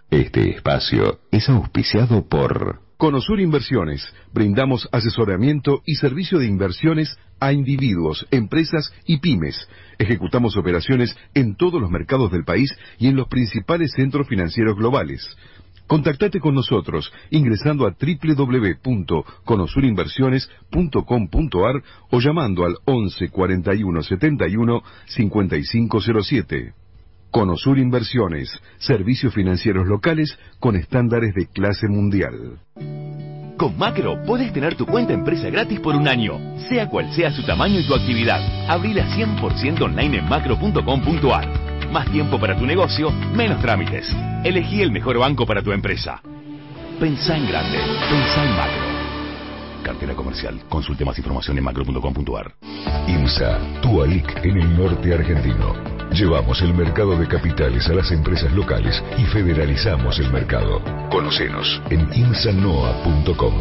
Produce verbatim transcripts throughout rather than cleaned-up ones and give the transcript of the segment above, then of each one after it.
Este espacio es auspiciado por Conosur Inversiones. Brindamos asesoramiento y servicio de inversiones a individuos, empresas y pymes. Ejecutamos operaciones en todos los mercados del país y en los principales centros financieros globales. Contactate con nosotros ingresando a doble u doble u doble u punto conosur inversiones punto com punto ar o llamando al once cuarenta y uno setenta y uno cincuenta y cinco cero siete. Conosur Inversiones, servicios financieros locales con estándares de clase mundial. Con Macro podés tener tu cuenta empresa gratis por un año, sea cual sea su tamaño y tu actividad. Abrila cien por ciento online en macro punto com punto ar. Más tiempo para tu negocio, menos trámites. Elegí el mejor banco para tu empresa. Pensá en grande, pensá en Macro. Cartera comercial. Consulte más información en macro punto com punto ar. IMSA, tu A L I C en el norte argentino. Llevamos el mercado de capitales a las empresas locales y federalizamos el mercado. Conocenos en imsanoa punto com.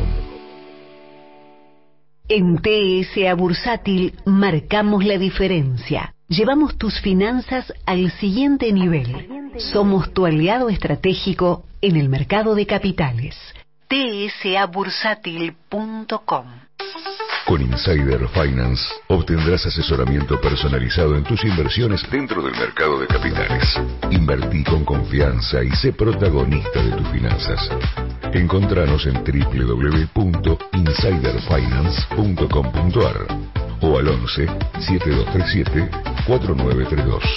En T S A Bursátil marcamos la diferencia. Llevamos tus finanzas al siguiente nivel. Somos tu aliado estratégico en el mercado de capitales. T S A bursátil punto com. Con Insider Finance obtendrás asesoramiento personalizado en tus inversiones dentro del mercado de capitales. Invertí con confianza y sé protagonista de tus finanzas. Encontranos en doble u doble u doble u punto insider finance punto com punto ar o al once siete dos tres siete cuatro nueve tres dos.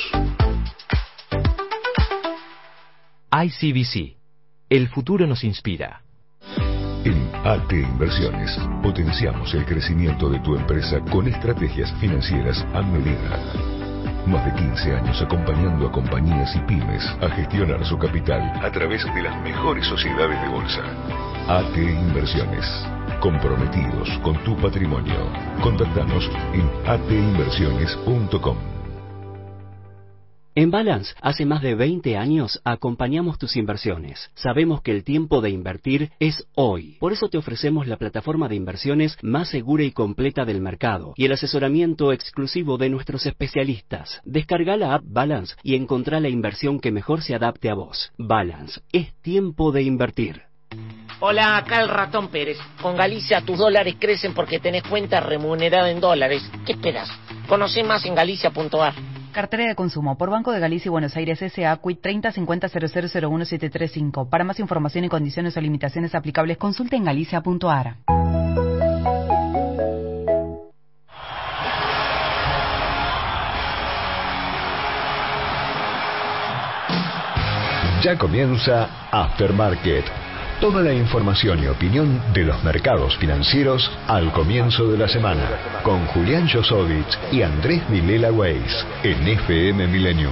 I C B C. El futuro nos inspira. En A T Inversiones potenciamos el crecimiento de tu empresa con estrategias financieras a medida. Más de quince años acompañando a compañías y pymes a gestionar su capital a través de las mejores sociedades de bolsa. A T Inversiones. Comprometidos con tu patrimonio. Contactanos en a t inversiones punto com. En Balance, hace más de veinte años acompañamos tus inversiones. Sabemos que el tiempo de invertir es hoy. Por eso te ofrecemos la plataforma de inversiones más segura y completa del mercado y el asesoramiento exclusivo de nuestros especialistas. Descarga la app Balance y encontrá la inversión que mejor se adapte a vos. Balance, es tiempo de invertir. Hola, acá el Ratón Pérez. Con Galicia tus dólares crecen porque tenés cuenta remunerada en dólares. ¿Qué esperás? Conocé más en galicia punto ar. Cartera de consumo por Banco de Galicia y Buenos Aires S A C U I treinta cincuenta cero cero cero uno siete tres cinco. Para más información y condiciones o limitaciones aplicables, consulte en galicia punto ar. Ya comienza Aftermarket. Toda la información y opinión de los mercados financieros al comienzo de la semana. Con Julián Josovich y Andrés Vilela Weiss en F M Millennium.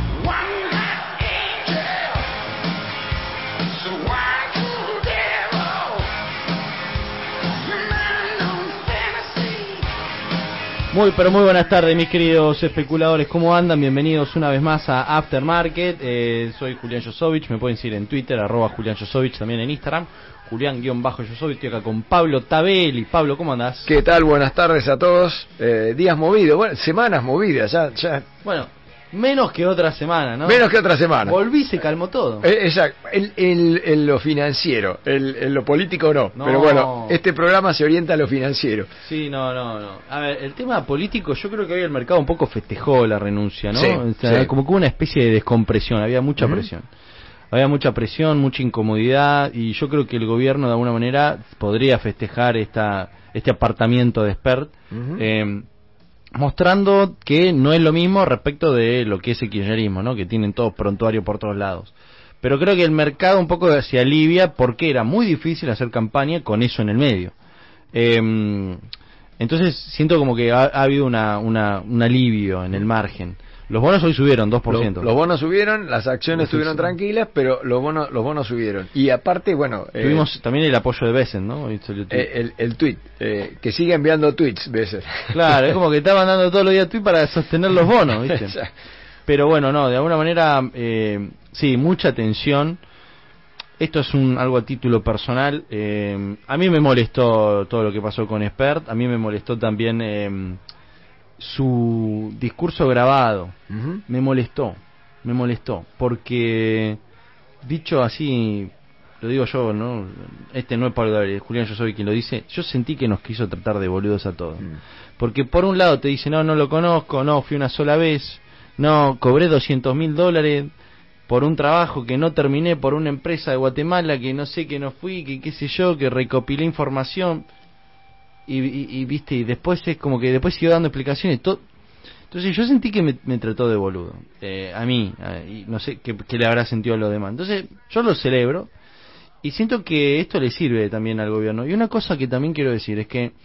Muy pero muy buenas tardes mis queridos especuladores, ¿cómo andan? Bienvenidos una vez más a Aftermarket. eh, Soy Julián Josovich, me pueden seguir en Twitter, arroba Julián Josovich, también en Instagram, Julián-Josovich. Estoy acá con Pablo Tabelli. Pablo, ¿cómo andás? ¿Qué tal? Buenas tardes a todos. eh, Días movidos, bueno, semanas movidas, ya, ya. Bueno, menos que otra semana, ¿no? Menos que otra semana. Volví, se calmó todo. Eh, exacto, en, en, en lo financiero, en, en lo político no. no. Pero bueno, este programa se orienta a lo financiero. Sí, no, no, no. A ver, el tema político, yo creo que hoy el mercado un poco festejó la renuncia, ¿no? Sí, o sea, sí. Como que hubo una especie de descompresión, había mucha uh-huh. presión. Había mucha presión, mucha incomodidad, y yo creo que el gobierno de alguna manera podría festejar esta este apartamiento de Spert. Uh-huh. Eh, mostrando que no es lo mismo respecto de lo que es el kirchnerismo, ¿no? Que tienen todos prontuario por todos lados. Pero creo que el mercado un poco se alivia porque era muy difícil hacer campaña con eso en el medio. Eh, entonces siento como que ha, ha habido una, una, un alivio en el margen. Los bonos hoy subieron dos por ciento. Los, los bonos subieron, las acciones sí, estuvieron sí. tranquilas, pero los bonos los bonos subieron. Y aparte, bueno... Tuvimos eh, también el apoyo de Besen, ¿no? El tweet, eh, el, el tweet eh, que sigue enviando tweets, Besen. Claro, es como que está mandando todos los días tweets para sostener los bonos, ¿viste? Pero bueno, no, de alguna manera, eh, sí, mucha tensión. Esto es un algo a título personal. Eh, a mí me molestó todo lo que pasó con Spert. A mí me molestó también... Eh, su discurso grabado. Uh-huh. me molestó me molestó porque dicho así, lo digo yo, ¿no? Este no es Pablo David, Julián, yo soy quien lo dice. Yo sentí que nos quiso tratar de boludos a todos. Mm. Porque por un lado te dice, no, no lo conozco, no, fui una sola vez, no, cobré doscientos mil dólares por un trabajo que no terminé por una empresa de Guatemala, que no sé, que no fui, que qué sé yo, que recopilé información. Y, y, y viste, y después es como que después siguió dando explicaciones. Todo. Entonces yo sentí que me, me trató de boludo. Eh, a mí, eh, y no sé qué, qué le habrá sentido a los demás. Entonces yo lo celebro y siento que esto le sirve también al gobierno. Y una cosa que también quiero decir es que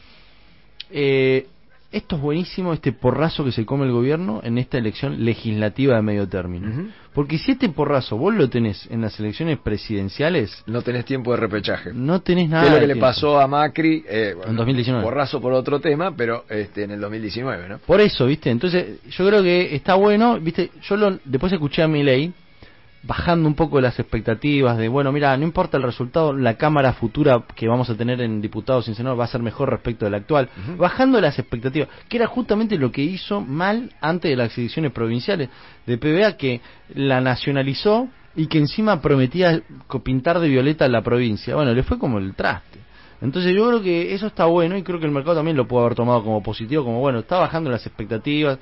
eh, esto es buenísimo, este porrazo que se come el gobierno en esta elección legislativa de medio término. Uh-huh. Porque si este porrazo vos lo tenés en las elecciones presidenciales... No tenés tiempo de repechaje. No tenés nada. Que es lo que le tiempo. pasó a Macri eh, bueno, en dos mil diecinueve. Porrazo por otro tema, pero este en el dos mil diecinueve, ¿no? Por eso, ¿viste? Entonces yo creo que está bueno, ¿viste? Yo lo, después escuché a Milei bajando un poco las expectativas de, bueno, mira, no importa el resultado, la Cámara futura que vamos a tener en diputados y en senadores va a ser mejor respecto de la actual, uh-huh. bajando las expectativas, que era justamente lo que hizo mal antes de las elecciones provinciales de P B A, que la nacionalizó y que encima prometía pintar de violeta la provincia. Bueno, le fue como el traste. Entonces yo creo que eso está bueno y creo que el mercado también lo puede haber tomado como positivo, como bueno, está bajando las expectativas,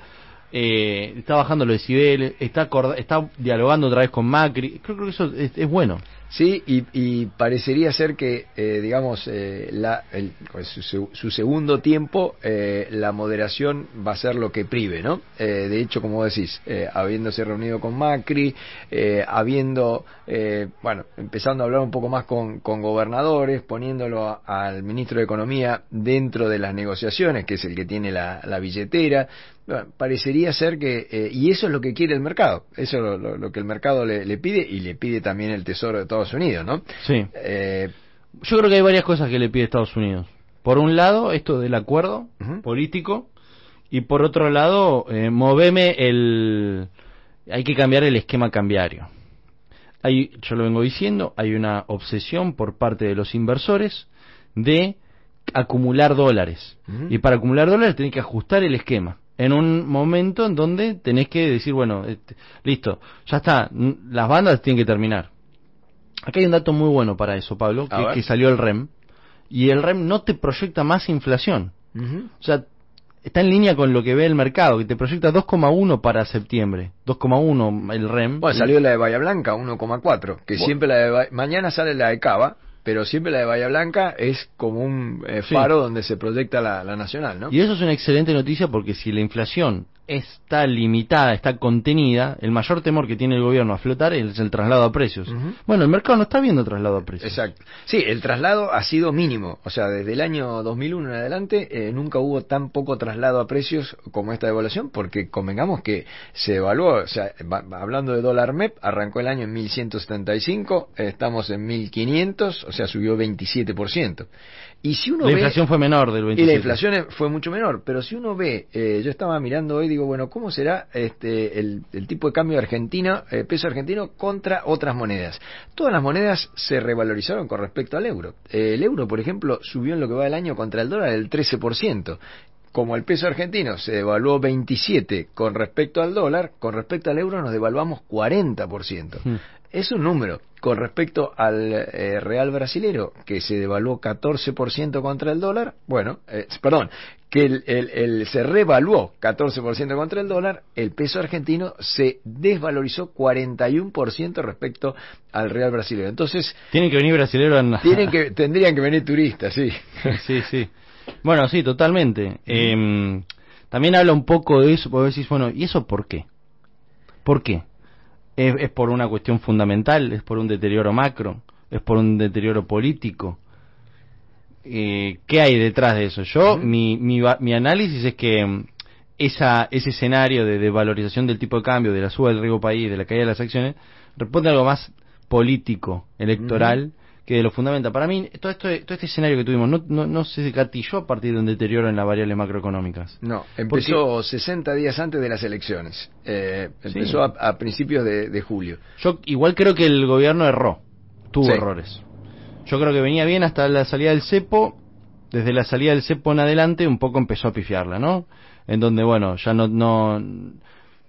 Eh, está bajando los decibeles, está acorda, está dialogando otra vez con Macri. Creo, creo que eso es, es bueno. Sí, y, y parecería ser que, eh, digamos, eh, la, el, su, su segundo tiempo, eh, la moderación va a ser lo que prive, ¿no? Eh, de hecho, como decís, eh, habiéndose reunido con Macri, eh, habiendo, eh, bueno, empezando a hablar un poco más con, con gobernadores, poniéndolo a, al ministro de Economía dentro de las negociaciones, que es el que tiene la, la billetera. Bueno, parecería ser que, eh, y eso es lo que quiere el mercado, eso es lo, lo, lo que el mercado le, le pide, y le pide también el Tesoro de Estados Unidos, ¿no? Sí. Eh, Yo creo que hay varias cosas que le pide Estados Unidos. Por un lado, esto del acuerdo uh-huh. político, y por otro lado, eh, moveme el... hay que cambiar el esquema cambiario. Hay, yo lo vengo diciendo, hay una obsesión por parte de los inversores de acumular dólares. Uh-huh. Y para acumular dólares tenés que ajustar el esquema. En un momento en donde tenés que decir, bueno, este, listo, ya está, las bandas tienen que terminar. Acá hay un dato muy bueno para eso, Pablo, que, que salió el R E M, y el R E M no te proyecta más inflación. Uh-huh. O sea, está en línea con lo que ve el mercado, que te proyecta dos coma uno para septiembre, dos coma uno el R E M. Bueno, salió la de Bahía Blanca, uno coma cuatro, que bueno. siempre la de Bahía... mañana sale la de Cava, pero siempre la de Bahía Blanca es como un eh, faro sí. donde se proyecta la, la nacional, ¿no? Y eso es una excelente noticia, porque si la inflación está limitada, está contenida, el mayor temor que tiene el gobierno a flotar es el traslado a precios. Uh-huh. Bueno, el mercado no está viendo traslado a precios. Exacto. Sí, el traslado ha sido mínimo. O sea, desde el año dos mil uno en adelante eh, nunca hubo tan poco traslado a precios como esta devaluación, porque convengamos que se evaluó, o sea, va, hablando de dólar M E P, arrancó el año en mil ciento setenta y cinco, eh, estamos en mil quinientos, o sea, subió veintisiete por ciento. Y si uno la ve, inflación fue menor del veintisiete. Y la inflación fue mucho menor, pero si uno ve, eh, yo estaba mirando hoy, digo, bueno, ¿cómo será este el, el tipo de cambio argentino, eh, peso argentino contra otras monedas? Todas las monedas se revalorizaron con respecto al euro. Eh, el euro, por ejemplo, subió en lo que va del año contra el dólar el trece por ciento. Como el peso argentino se devaluó veintisiete con respecto al dólar, con respecto al euro nos devaluamos cuarenta por ciento. Hmm. Es un número. Con respecto al eh, real brasilero, que se devaluó catorce por ciento contra el dólar, bueno, eh, perdón, que el, el, el, se revaluó catorce por ciento contra el dólar, el peso argentino se desvalorizó cuarenta y uno por ciento respecto al real brasilero. Entonces... Tienen que venir brasileros en... tienen que, tendrían que venir turistas, sí. Sí, sí. Bueno, sí, totalmente. Eh, también habla un poco de eso, porque decís, bueno, ¿y eso por qué? ¿Por qué? ¿Es, es por una cuestión fundamental? ¿Es por un deterioro macro? ¿Es por un deterioro político? Eh, ¿Qué hay detrás de eso? Yo, uh-huh. mi, mi, mi análisis es que esa, ese escenario de, de valorización del tipo de cambio, de la suba del riesgo país, de la caída de las acciones, responde a algo más político, electoral, uh-huh. que de lo fundamental. Para mí, todo, esto, todo este escenario que tuvimos no, no, no se gatilló a partir de un deterioro en las variables macroeconómicas. No, empezó porque... sesenta días antes de las elecciones. Eh, empezó sí. a, a principios de, de julio. Yo igual creo que el gobierno erró, tuvo sí. errores. Yo creo que venía bien hasta la salida del cepo, desde la salida del cepo en adelante un poco empezó a pifiarla, ¿no? En donde, bueno, ya no... no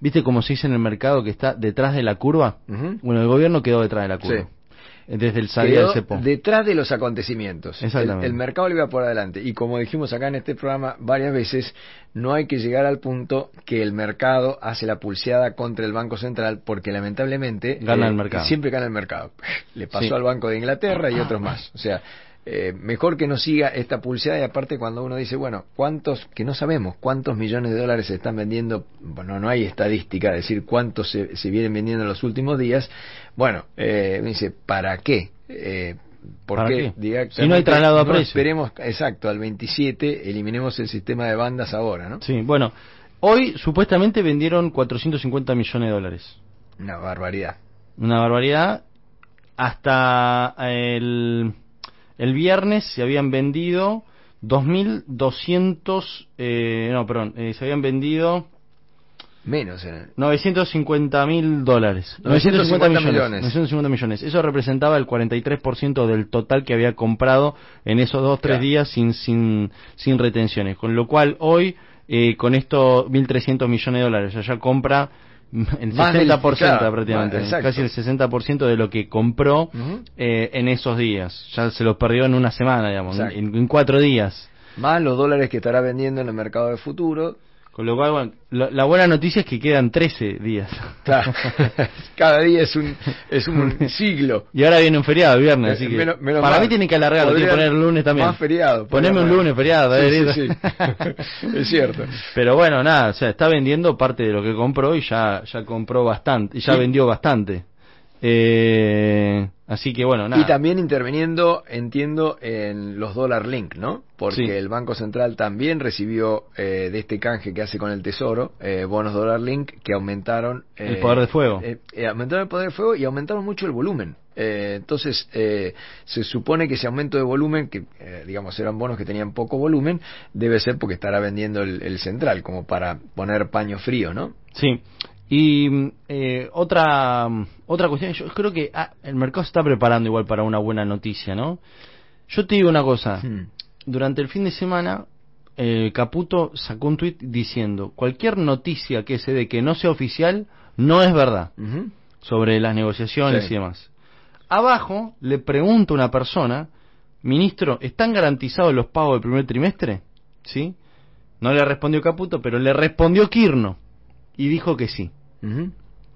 ¿viste cómo se dice en el mercado que está detrás de la curva? Uh-huh. Bueno, el gobierno quedó detrás de la curva. Sí. Desde el salida del cepo. Detrás de los acontecimientos. Exactamente. El, el mercado le iba por adelante. Y como dijimos acá en este programa varias veces, no hay que llegar al punto que el mercado hace la pulseada contra el Banco Central, porque lamentablemente gana eh, el mercado. Siempre gana el mercado. Le pasó sí. al Banco de Inglaterra y otros más. O sea, eh, mejor que no siga esta pulseada. Y aparte, cuando uno dice, bueno, ¿cuántos? Que no sabemos cuántos millones de dólares se están vendiendo. Bueno, no hay estadística, decir cuántos se, se vienen vendiendo en los últimos días. Bueno, eh, me dice, ¿para qué? Eh, ¿Por qué? Diga, si no hay traslado a no precio. Esperemos, exacto, al veintisiete, eliminemos el sistema de bandas ahora, ¿no? Sí, bueno, hoy supuestamente vendieron cuatrocientos cincuenta millones de dólares. Una barbaridad. Una barbaridad. Hasta el, el viernes se habían vendido dos mil doscientos, eh, no, perdón, eh, se habían vendido... Menos. Eh. novecientos cincuenta mil dólares. novecientos cincuenta millones. novecientos cincuenta millones. Eso representaba el cuarenta y tres por ciento del total que había comprado en esos dos, tres claro. días sin, sin, sin retenciones. Con lo cual, hoy, eh, con estos mil trescientos millones de dólares, ya compra el más sesenta por ciento del, claro, prácticamente. Más, casi el sesenta por ciento de lo que compró uh-huh. eh, en esos días. Ya se los perdió en una semana, digamos, en, en cuatro días. Más los dólares que estará vendiendo en el mercado de futuro. Con lo cual, bueno, la, la buena noticia es que quedan trece días. Claro. Cada día es un es un siglo. Y ahora viene un feriado, el viernes, así que menos, menos para mal. mí tienen que alargarlo, tienen que poner el lunes también. Más feriado. Poneme un lunes feriado. Sí, ver, sí, sí. Es cierto. Pero bueno, nada, o sea, está vendiendo parte de lo que compró y ya ya compró bastante, y ya sí. vendió bastante. Eh, así que bueno, nada. Y también interviniendo, entiendo, en los dólar link, ¿no? Porque sí. el Banco Central también recibió eh, de este canje que hace con el Tesoro, eh, bonos dólar link que aumentaron... Eh, el poder de fuego. Eh, eh, aumentaron el poder de fuego y aumentaron mucho el volumen. Eh, entonces, eh, se supone que ese aumento de volumen, que eh, digamos eran bonos que tenían poco volumen, debe ser porque estará vendiendo el, el Central, como para poner paño frío, ¿no? Sí. Y eh, otra otra cuestión, yo creo que ah, el mercado se está preparando igual para una buena noticia, ¿no? Yo te digo una cosa, hmm. durante el fin de semana eh, Caputo sacó un tuit diciendo, cualquier noticia que se dé que no sea oficial no es verdad, uh-huh. sobre las negociaciones sí. y demás. Abajo le pregunta una persona, ministro, ¿están garantizados los pagos del primer trimestre? ¿Sí? No le respondió Caputo, pero le respondió Kirno y dijo que sí. Uh-huh.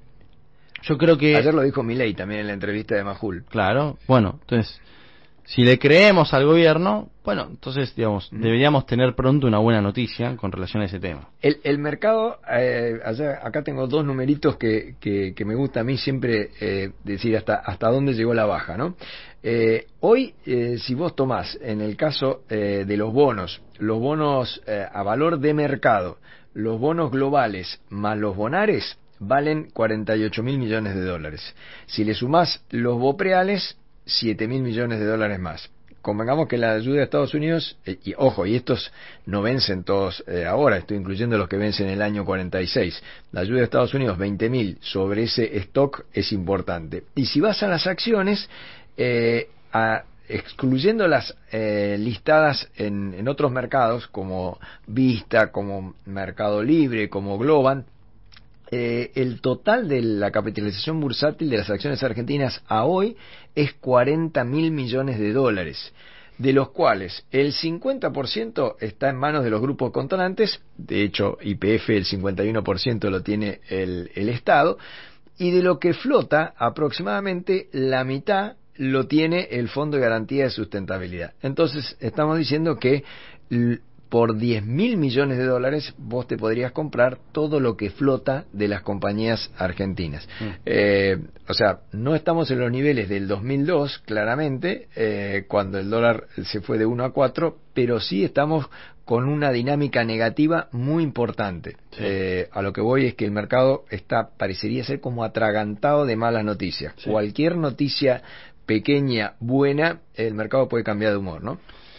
Yo creo que... Ayer lo dijo Milei también en la entrevista de Majul. Claro, bueno, entonces, si le creemos al gobierno, bueno, entonces, digamos, uh-huh. deberíamos tener pronto una buena noticia con relación a ese tema. El, el mercado, eh, allá, acá tengo dos numeritos que, que, que me gusta a mí siempre eh, decir hasta, hasta dónde llegó la baja, ¿no? Eh, hoy, eh, si vos tomás, en el caso eh, de los bonos, los bonos eh, a valor de mercado, los bonos globales más los bonares valen cuarenta y ocho mil millones de dólares. Si le sumás los bopreales, siete mil millones de dólares más. Convengamos que la ayuda de Estados Unidos, eh, y ojo, y estos no vencen todos eh, ahora, estoy incluyendo los que vencen en el año cuarenta y seis. La ayuda de Estados Unidos, veinte mil sobre ese stock es importante. Y si vas a las acciones, eh, a, excluyendo las eh, listadas en, en otros mercados como Vista, como Mercado Libre, como Globan, eh, el total de la capitalización bursátil de las acciones argentinas a hoy es cuarenta mil millones de dólares, de los cuales el cincuenta por ciento está en manos de los grupos controlantes, de hecho Y P F el cincuenta y uno por ciento lo tiene el, el Estado, y de lo que flota aproximadamente la mitad lo tiene el Fondo de Garantía de Sustentabilidad. Entonces estamos diciendo que l- por diez mil millones de dólares vos te podrías comprar todo lo que flota de las compañías argentinas. Mm. Eh, o sea, no estamos en los niveles del dos mil dos, claramente, eh, cuando el dólar se fue de uno a cuatro, pero sí estamos con una dinámica negativa muy importante. Sí. Eh, a lo que voy es que el mercado está, parecería ser como atragantado de malas noticias. Sí. Cualquier noticia pequeña, buena, el mercado puede cambiar de humor, ¿no?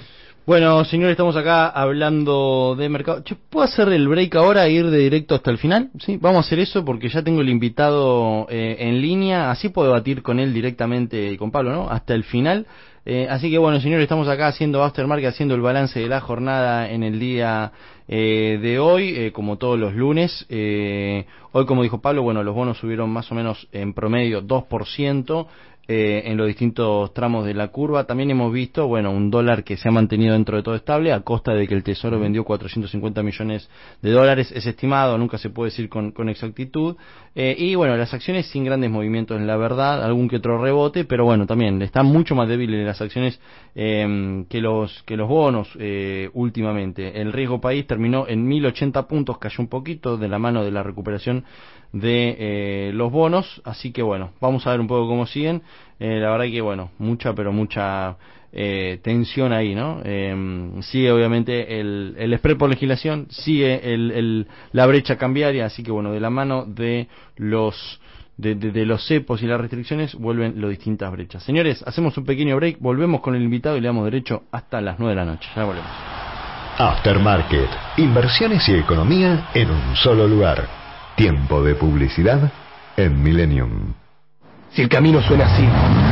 Bueno, señores, estamos acá hablando de mercado. Che, ¿puedo hacer el break ahora e ir de directo hasta el final? Sí, vamos a hacer eso porque ya tengo el invitado eh, en línea, así puedo debatir con él directamente y con Pablo, ¿no? Hasta el final. Eh, así que bueno, señores, estamos acá haciendo Aftermarket, haciendo el balance de la jornada en el día eh, de hoy, eh, como todos los lunes. Eh, hoy, como dijo Pablo, bueno, los bonos subieron más o menos en promedio dos por ciento. Eh, en los distintos tramos de la curva. También hemos visto, bueno, un dólar que se ha mantenido dentro de todo estable a costa de que el Tesoro vendió cuatrocientos cincuenta millones de dólares, es estimado, nunca se puede decir con, con exactitud, eh, y bueno, las acciones sin grandes movimientos en la verdad, algún que otro rebote, pero bueno, también están mucho más débiles las acciones eh, que los que los bonos eh, últimamente. El riesgo país terminó en mil ochenta puntos, cayó un poquito de la mano de la recuperación de eh, los bonos, así que bueno, vamos a ver un poco cómo siguen. Eh, la verdad que bueno, mucha pero mucha eh, tensión ahí, ¿no? Eh, sigue obviamente el, el spread por legislación, sigue el, el, la brecha cambiaria, así que bueno, de la mano de los de, de, de los cepos y las restricciones vuelven las distintas brechas. Señores, hacemos un pequeño break, volvemos con el invitado y le damos derecho hasta las nueve de la noche. Ya volvemos. Aftermarket, inversiones y economía en un solo lugar. Tiempo de publicidad en Millennium. Si el camino suena así,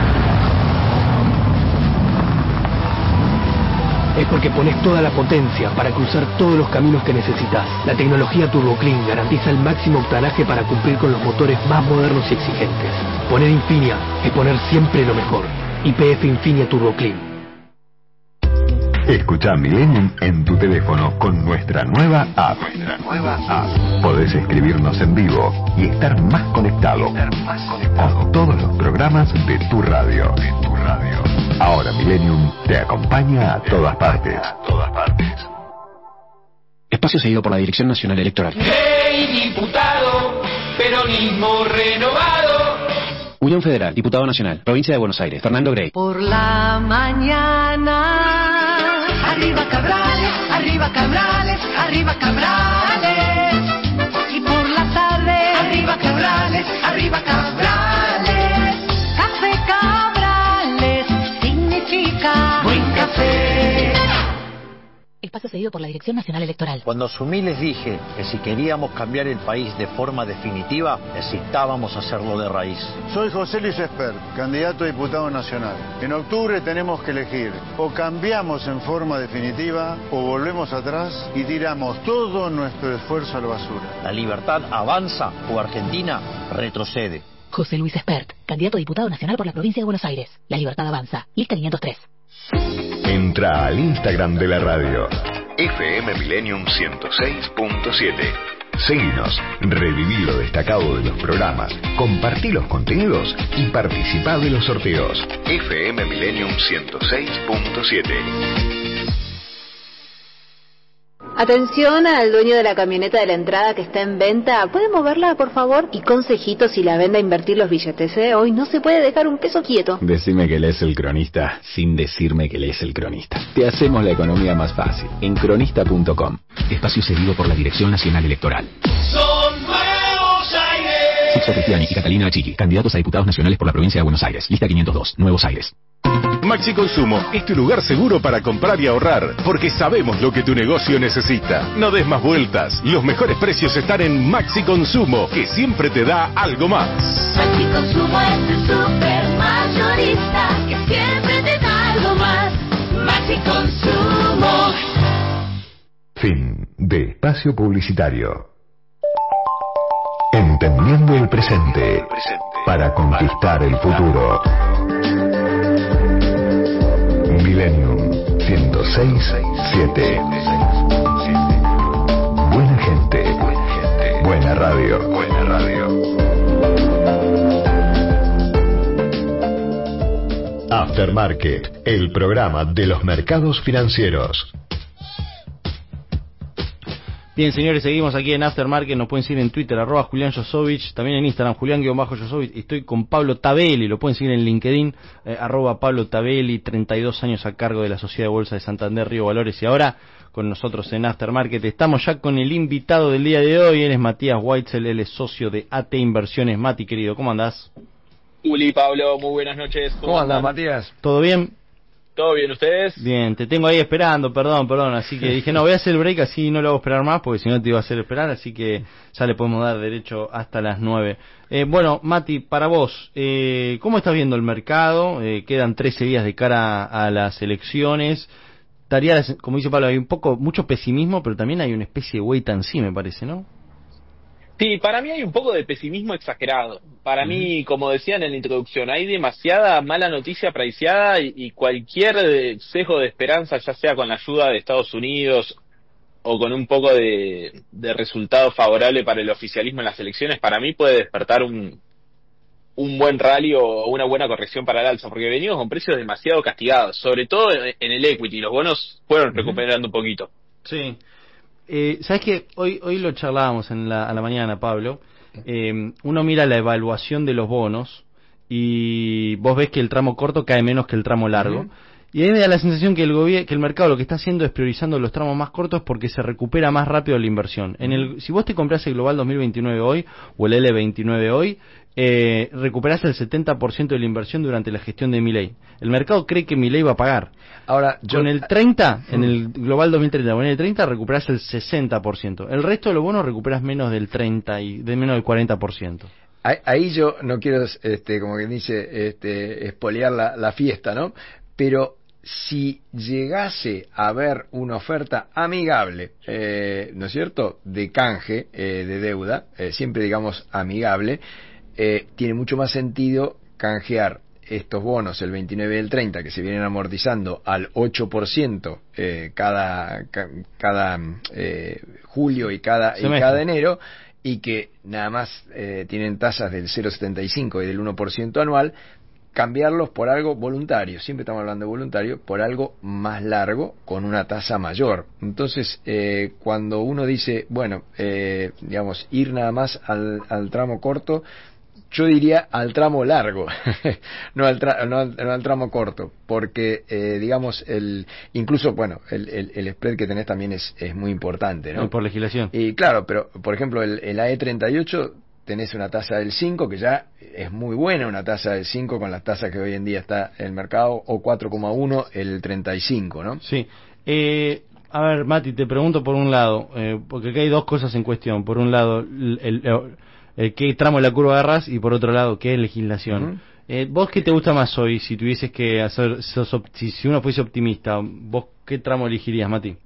es porque pones toda la potencia para cruzar todos los caminos que necesitas. La tecnología Turbo Clean garantiza el máximo octanaje para cumplir con los motores más modernos y exigentes. Poner Infinia es poner siempre lo mejor. Y P F Infinia Turbo Clean. Escucha Millennium en tu teléfono con nuestra nueva app. Nuestra nueva app. Podés escribirnos en vivo y estar más conectado, estar más conectado con todos los programas de tu radio. De tu radio. Ahora Millennium te acompaña a todas partes. A todas partes. Espacio seguido por la Dirección Nacional Electoral. ¡Hey, diputado! Peronismo renovado. Unión Federal, Diputado Nacional, Provincia de Buenos Aires, Fernando Grey. Por la mañana, arriba Cabrales, arriba Cabrales, arriba Cabrales. Y por la tarde, arriba Cabrales, arriba Cabrales. Café Cabrales significa buen café. Espacio cedido por la Dirección Nacional Electoral. Cuando asumí les dije que si queríamos cambiar el país de forma definitiva, necesitábamos hacerlo de raíz. Soy José Luis Espert, candidato a diputado nacional. En octubre tenemos que elegir: o cambiamos en forma definitiva o volvemos atrás y tiramos todo nuestro esfuerzo a la basura. La libertad avanza o Argentina retrocede. José Luis Espert, candidato a diputado nacional por la provincia de Buenos Aires. La libertad avanza. Lista quinientos tres. Entra al Instagram de la radio, F M Millennium ciento seis punto siete. Seguinos, reviví lo destacado de los programas, compartí los contenidos y participá de los sorteos. F M Millennium ciento seis punto siete. Atención al dueño de la camioneta de la entrada que está en venta. ¿Puede moverla, por favor? Y consejitos si la vende a invertir los billetes, ¿eh? Hoy no se puede dejar un peso quieto. Decime que lees El Cronista sin decirme que lees El Cronista. Te hacemos la economía más fácil en cronista punto com. Espacio cedido por la Dirección Nacional Electoral. Son nuevos aires. Sixto Cristiani y Catalina Achilli, candidatos a diputados nacionales por la provincia de Buenos Aires. Lista quinientos dos, Nuevos Aires. Maxi Consumo es tu lugar seguro para comprar y ahorrar, porque sabemos lo que tu negocio necesita. No des más vueltas, los mejores precios están en Maxi Consumo, que siempre te da algo más. Maxi Consumo es tu super mayorista, que siempre te da algo más. Maxi Consumo. Fin de espacio publicitario. Entendiendo el presente para conquistar el futuro. Millennium ciento seis punto siete. Buena gente, buena radio, buena radio. Aftermarket, el programa de los mercados financieros. Bien, señores, seguimos aquí en Aftermarket. Nos pueden seguir en Twitter, arroba Julián Josovich, también en Instagram, Julián-Josovich. Estoy con Pablo Tabelli, lo pueden seguir en LinkedIn, eh, arroba Pablo Tabelli, treinta y dos años a cargo de la Sociedad de Bolsa de Santander, Río Valores. Y ahora, con nosotros en Aftermarket, estamos ya con el invitado del día de hoy. Él es Matías Weitzel, él es socio de A T Inversiones. Mati, querido, ¿cómo andás? Uli, Pablo, muy buenas noches. ¿Cómo, ¿Cómo andás, Matías? ¿Todo bien? ¿Todo bien ustedes? Bien, te tengo ahí esperando, perdón, perdón, así que dije, no, voy a hacer el break, así no lo hago esperar más, porque si no te iba a hacer esperar, así que ya le podemos dar derecho hasta las nueve. Eh, bueno, Mati, para vos, eh, ¿cómo estás viendo el mercado? Eh, quedan trece días de cara a las elecciones. Estaría, como dice Pablo, hay un poco, mucho pesimismo, pero también hay una especie de wait and see, me parece, ¿no? Sí, para mí hay un poco de pesimismo exagerado. Para uh-huh. mí, como decían en la introducción, hay demasiada mala noticia priceada y, y cualquier sesgo de esperanza, ya sea con la ayuda de Estados Unidos o con un poco de, de resultado favorable para el oficialismo en las elecciones, para mí puede despertar un, un buen rally o una buena corrección para el alza, porque venimos con precios demasiado castigados, sobre todo en el equity. Los bonos fueron uh-huh. recuperando un poquito. Sí. Eh, ¿Sabes qué? Hoy hoy lo charlábamos en la, a la mañana, Pablo. Eh, uno mira la evaluación de los bonos y vos ves que el tramo corto cae menos que el tramo largo. Uh-huh. Y a mí me da la sensación que el gobier- que el mercado lo que está haciendo es priorizando los tramos más cortos porque se recupera más rápido la inversión. En el, si vos te compras el Global dos mil veintinueve hoy o el L veintinueve hoy, eh, recuperás el setenta por ciento de la inversión durante la gestión de Milei. El mercado cree que Milei va a pagar. Ahora, yo, con el treinta, uh-huh. en el Global dos mil treinta o en el treinta recuperás el sesenta por ciento. El resto de los bonos recuperás menos del treinta y de menos del cuarenta por ciento. Ahí yo no quiero, este, como que dice, este, espolear la, la fiesta, ¿no? Pero si llegase a haber una oferta amigable, eh, ¿no es cierto?, de canje, eh, de deuda, eh, siempre digamos amigable, eh, tiene mucho más sentido canjear estos bonos, el veintinueve y el treinta, que se vienen amortizando al ocho por ciento eh, cada, ca, cada eh, julio y cada, y cada enero, y que nada más eh, tienen tasas del cero coma setenta y cinco y del uno por ciento anual, cambiarlos por algo voluntario, siempre estamos hablando de voluntario, por algo más largo con una tasa mayor. Entonces, eh, cuando uno dice, bueno, eh, digamos, ir nada más al, al tramo corto, yo diría al tramo largo, no, al tra- no, al, no al tramo corto, porque, eh, digamos, el incluso, bueno, el, el, el spread que tenés también es, es muy importante, ¿no? Por legislación. Y claro, pero, por ejemplo, el, el A E treinta y ocho... tenés una tasa del cinco, que ya es muy buena una tasa del cinco con las tasas que hoy en día está en el mercado, o cuatro coma uno el treinta y cinco, ¿no? Sí. Eh, a ver, Mati, te pregunto por un lado, eh, porque acá hay dos cosas en cuestión. Por un lado, el, el, el, el qué tramo de la curva agarras, y por otro lado, qué es legislación. Uh-huh. Eh, ¿Vos qué te gusta más hoy, si tuvieses que hacer, sos, si, si uno fuese optimista, vos qué tramo elegirías, Mati?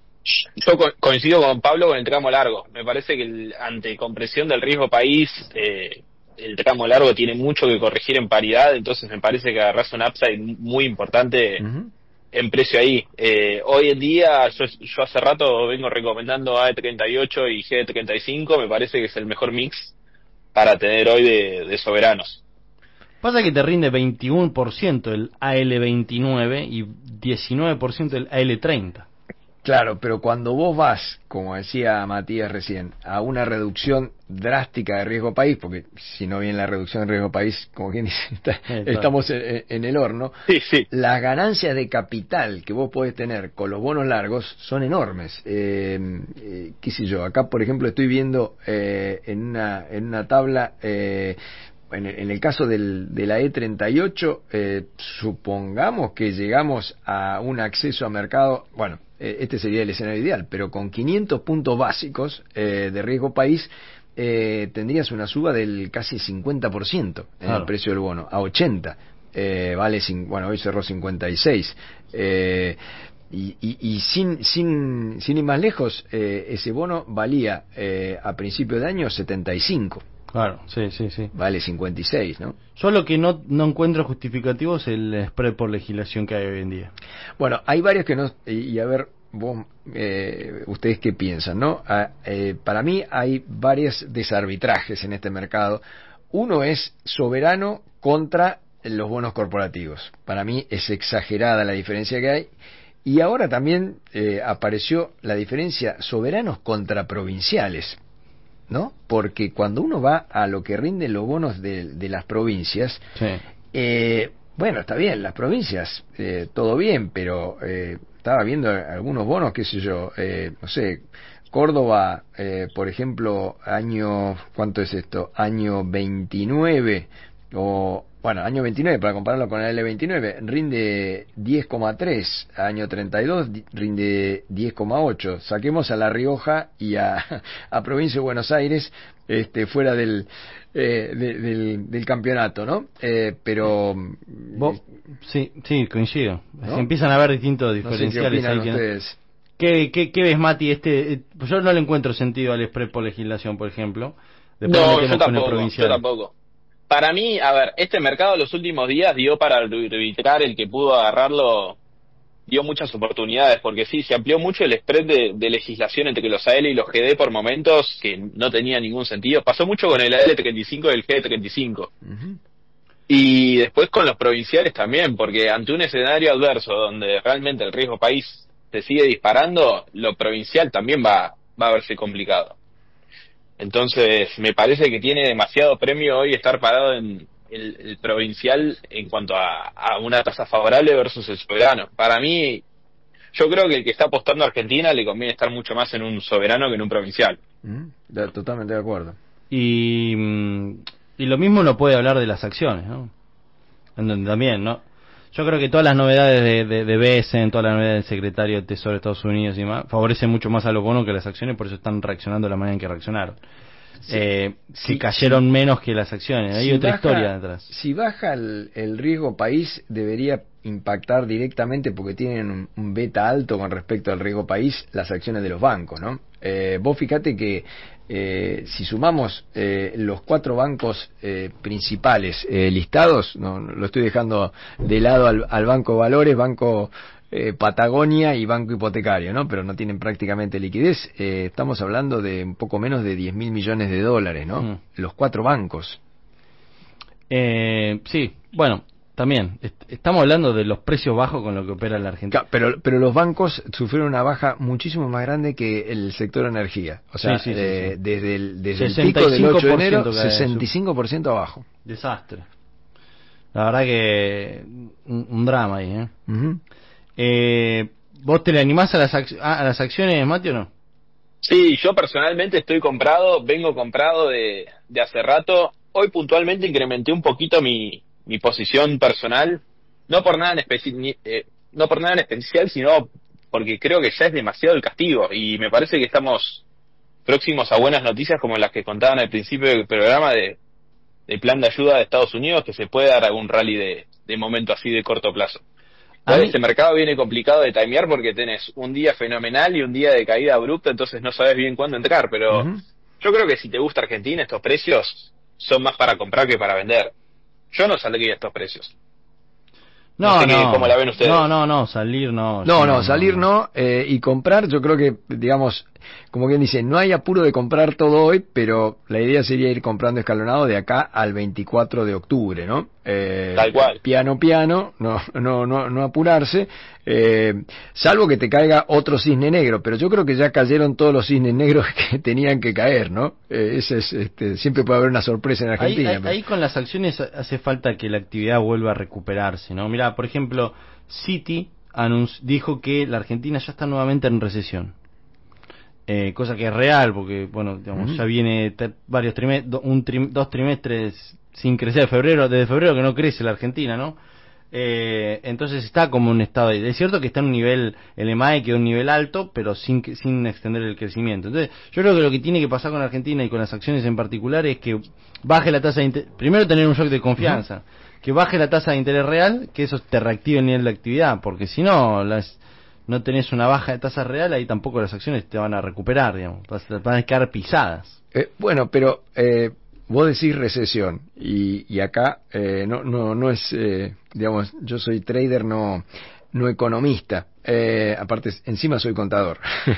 Yo co- coincido con Pablo con el tramo largo. Me parece que el, ante compresión del riesgo país, eh, el tramo largo tiene mucho que corregir en paridad, entonces me parece que agarrás un upside muy importante uh-huh. en precio ahí. Eh, hoy en día, yo, yo hace rato vengo recomendando A E treinta y ocho y G treinta y cinco, me parece que es el mejor mix para tener hoy de, de soberanos. Pasa que te rinde veintiuno por ciento el A L veintinueve y diecinueve por ciento el A L treinta. Claro, pero cuando vos vas, como decía Matías recién, a una reducción drástica de riesgo país, porque si no viene la reducción de riesgo país, como quien dice, está, sí, estamos en, en el horno, sí, sí. Las ganancias de capital que vos podés tener con los bonos largos son enormes. Eh, eh, qué sé yo, acá por ejemplo estoy viendo eh, en una en una tabla, eh, en el, en el caso del, de la E treinta y ocho, eh, supongamos que llegamos a un acceso a mercado, bueno, este sería el escenario ideal, pero con quinientos puntos básicos eh, de riesgo país, eh, tendrías una suba del casi cincuenta por ciento en claro. el precio del bono, a ochenta, eh, vale, bueno, hoy cerró cincuenta y seis, eh, y, y, y sin, sin, sin ir más lejos, eh, ese bono valía eh, a principio de año setenta y cinco. Claro, sí, sí, sí. Vale cincuenta y seis, ¿no? Yo lo que no, no encuentro justificativo es el spread por legislación que hay hoy en día. Bueno, hay varios que no... Y, y a ver, vos, eh, ustedes qué piensan, ¿no? Ah, eh, para mí hay varios desarbitrajes en este mercado. Uno es soberano contra los bonos corporativos. Para mí es exagerada la diferencia que hay. Y ahora también eh, apareció la diferencia soberanos contra provinciales, ¿no? Porque cuando uno va a lo que rinden los bonos de, de las provincias, sí. eh, bueno, está bien, las provincias, eh, todo bien, pero eh, estaba viendo algunos bonos, qué sé yo, eh, no sé, Córdoba, eh, por ejemplo, año, ¿cuánto es esto? Año veintinueve, o bueno, año veintinueve, para compararlo con el L veintinueve, rinde diez coma tres, año treinta y dos rinde diez coma ocho. Saquemos a La Rioja y a, a Provincia de Buenos Aires este, fuera del, eh, de, del, del campeonato, ¿no? Eh, pero... ¿Vos? Sí, sí, coincido. ¿No? Empiezan a haber distintos diferenciales. No sé qué opinan ahí ustedes. ¿Qué, qué, ¿Qué ves, Mati? Este, eh, yo no le encuentro sentido al express por legislación, por ejemplo. Después no, metemos yo con el tampoco, provincial. yo tampoco. Para mí, a ver, este mercado los últimos días dio para arbitrar, el que pudo agarrarlo dio muchas oportunidades, porque sí, se amplió mucho el spread de, de legislación entre los A L y los G D por momentos que no tenía ningún sentido. Pasó mucho con el A L treinta y cinco y el G D treinta y cinco. Uh-huh. Y después con los provinciales también, porque ante un escenario adverso donde realmente el riesgo país se sigue disparando, lo provincial también va, va a verse complicado. Entonces, me parece que tiene demasiado premio hoy estar parado en el, el provincial en cuanto a, a una tasa favorable versus el soberano. Para mí, yo creo que el que está apostando a Argentina le conviene estar mucho más en un soberano que en un provincial. Uh-huh. De, totalmente de acuerdo. Y, y lo mismo uno puede hablar de las acciones, ¿no? También, ¿no? Yo creo que todas las novedades de, de, de Besen, todas las novedades del secretario de Tesoro de Estados Unidos y más, favorecen mucho más a los bonos que las acciones, por eso están reaccionando de la manera en que reaccionaron. Sí, eh, sí, que cayeron sí. menos que las acciones. Hay si otra baja, historia detrás. Si baja el, el riesgo país, debería impactar directamente, porque tienen un, un beta alto con respecto al riesgo país, las acciones de los bancos, ¿no? Eh, vos fíjate que eh, si sumamos eh, los cuatro bancos eh, principales eh, listados, no, no lo estoy dejando de lado al, al Banco Valores, Banco eh, Patagonia y Banco Hipotecario, ¿no? Pero no tienen prácticamente liquidez. Eh, estamos hablando de un poco menos de diez mil millones de dólares, ¿no? Mm. Los cuatro bancos. Eh, sí, bueno, también est estamos hablando de los precios bajos con lo que opera la Argentina. Pero, pero los bancos sufrieron una baja muchísimo más grande que el sector energía. O sea, sí, sí, eh, sí, sí. desde, el, desde el pico del ocho de enero, sesenta y cinco por ciento abajo. Desastre. La verdad que un, un drama ahí, ¿eh? Uh-huh. eh ¿Vos te le animás a las, a las acciones, Mati, o no? Sí, yo personalmente estoy comprado, vengo comprado de, de hace rato. Hoy puntualmente incrementé un poquito mi, mi posición personal, no por nada en especi eh, no por nada en especial, sino porque creo que ya es demasiado el castigo y me parece que estamos próximos a buenas noticias como las que contaban al principio del programa de del plan de ayuda de Estados Unidos, que se puede dar algún rally de, de momento así de corto plazo. Ahora, este mercado viene complicado de timear porque tenés un día fenomenal y un día de caída abrupta, entonces no sabes bien cuándo entrar, pero uh-huh. yo creo que si te gusta Argentina, estos precios son más para comprar que para vender. Yo no saldría a estos precios. No, no, sé no, qué, ¿cómo la ven ustedes? No, no, no, salir no. No, no, salir no, eh, y comprar, yo creo que, digamos, como quien dice, no hay apuro de comprar todo hoy, pero la idea sería ir comprando escalonado de acá al veinticuatro de octubre, ¿no? Eh, Tal cual. Piano, piano, no, no, no, no apurarse, eh, salvo que te caiga otro cisne negro, pero yo creo que ya cayeron todos los cisnes negros que tenían que caer, ¿no? Eh, ese es, este, siempre puede haber una sorpresa en Argentina. Ahí, ahí, ahí con las acciones hace falta que la actividad vuelva a recuperarse, ¿no? Mirá, por ejemplo, Citi dijo que la Argentina ya está nuevamente en recesión. Eh, cosa que es real, porque bueno, digamos, uh-huh. ya viene varios trimestres, un trim dos trimestres sin crecer, febrero, desde febrero que no crece la Argentina, ¿no? Eh, entonces está como un estado de, es cierto que está en un nivel, el E M A E quedó en un nivel alto, pero sin sin extender el crecimiento. Entonces yo creo que lo que tiene que pasar con Argentina y con las acciones en particular es que baje la tasa de interés, primero tener un shock de confianza, uh-huh. que baje la tasa de interés real, que eso te reactive el nivel de actividad, porque si no las no tenés una baja de tasa real, ahí tampoco las acciones te van a recuperar, digamos, van a quedar pisadas. Eh, bueno, pero eh, vos decís recesión, y, y acá eh, no, no, no es, eh, digamos, yo soy trader, no, no economista, eh, aparte encima soy contador,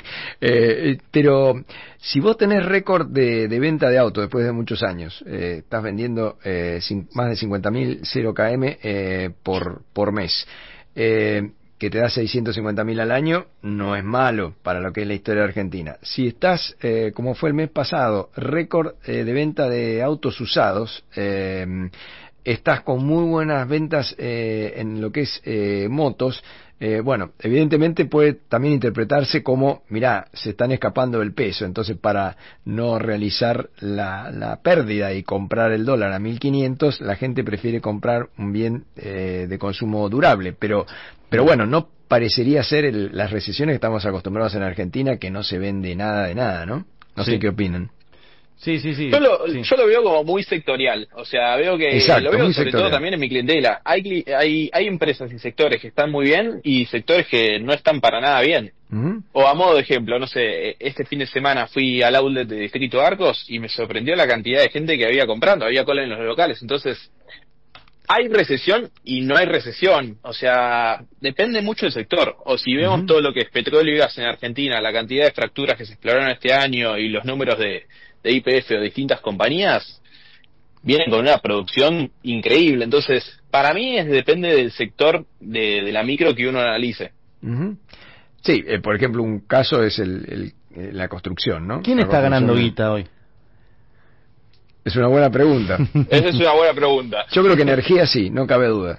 eh, pero si vos tenés récord de, de venta de auto después de muchos años, eh, estás vendiendo eh, sin, más de cincuenta mil cero kilómetros eh, por, por mes, eh, que te da seiscientos cincuenta mil al año, no es malo para lo que es la historia de Argentina. Si estás, eh, como fue el mes pasado, récord eh, de venta de autos usados, eh, estás con muy buenas ventas eh, en lo que es eh, motos, Eh, bueno, evidentemente puede también interpretarse como, mirá, se están escapando del peso, entonces para no realizar la, la pérdida y comprar el dólar a mil quinientos, la gente prefiere comprar un bien eh, de consumo durable, pero, pero bueno, no parecería ser el, las recesiones que estamos acostumbrados en Argentina, que no se vende nada de nada, ¿no? No sí. sé qué opinan. Sí, sí, sí. Yo lo, sí. yo lo veo como muy sectorial, o sea, veo que Exacto, lo veo sobre sectorial. todo también en mi clientela. Hay, hay, hay empresas y sectores que están muy bien y sectores que no están para nada bien. Uh-huh. O a modo de ejemplo, no sé, este fin de semana fui al outlet de Distrito Arcos y me sorprendió la cantidad de gente que había comprando, había cola en los locales, entonces hay recesión y no hay recesión, o sea, depende mucho del sector. O si vemos uh-huh. todo lo que es petróleo y gas en Argentina, la cantidad de fracturas que se exploraron este año y los números de, de Y P F o distintas compañías, vienen con una producción increíble. Entonces, para mí es depende del sector de, de la micro que uno analice. Uh-huh. Sí, eh, por ejemplo, un caso es el, el, la construcción, ¿no? ¿Quién la está ganando guita hoy? Es una buena pregunta. Esa es una buena pregunta. Yo creo que energía sí, no cabe duda.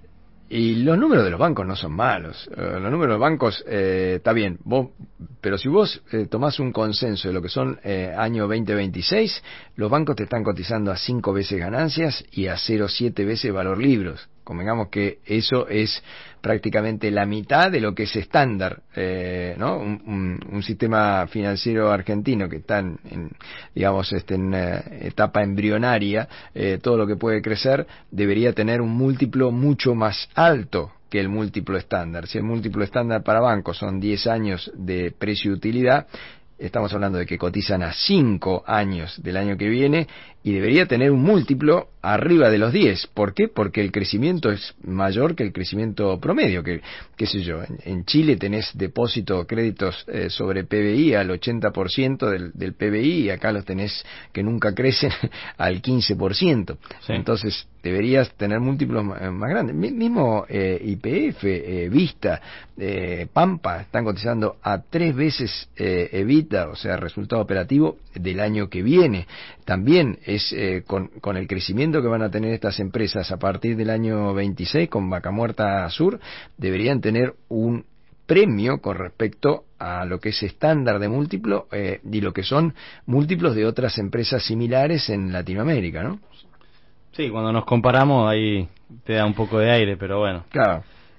Y los números de los bancos no son malos. Uh, los números de los bancos, eh, está bien, vos, pero si vos eh, tomás un consenso de lo que son eh, año veinte veintiséis, los bancos te están cotizando a cinco veces ganancias y a cero coma siete veces valor libros. Convengamos que eso es prácticamente la mitad de lo que es estándar, eh, ¿no? Un, un, un sistema financiero argentino que está en, en digamos, este, en eh, etapa embrionaria, eh, todo lo que puede crecer debería tener un múltiplo mucho más alto que el múltiplo estándar. Si el múltiplo estándar para bancos son diez años de precio y utilidad, estamos hablando de que cotizan a cinco años del año que viene y debería tener un múltiplo arriba de los diez. ¿Por qué? Porque el crecimiento es mayor que el crecimiento promedio. Que, qué sé yo, en, en Chile tenés depósito, créditos eh, sobre P B I al ochenta por ciento del, del P B I y acá los tenés que nunca crecen al quince por ciento. Sí. Entonces deberías tener múltiplos más, más grandes. Mismo eh, Y P F, eh, Vista, eh, Pampa están cotizando a tres veces eh, EBITDA, o sea, resultado operativo del año que viene. También es eh, con, con el crecimiento que van a tener estas empresas a partir del año veintiséis con Vaca Muerta Sur, deberían tener un premio con respecto a lo que es estándar de múltiplo eh, y lo que son múltiplos de otras empresas similares en Latinoamérica, ¿no? Sí, cuando nos comparamos ahí te da un poco de aire, pero bueno. Claro.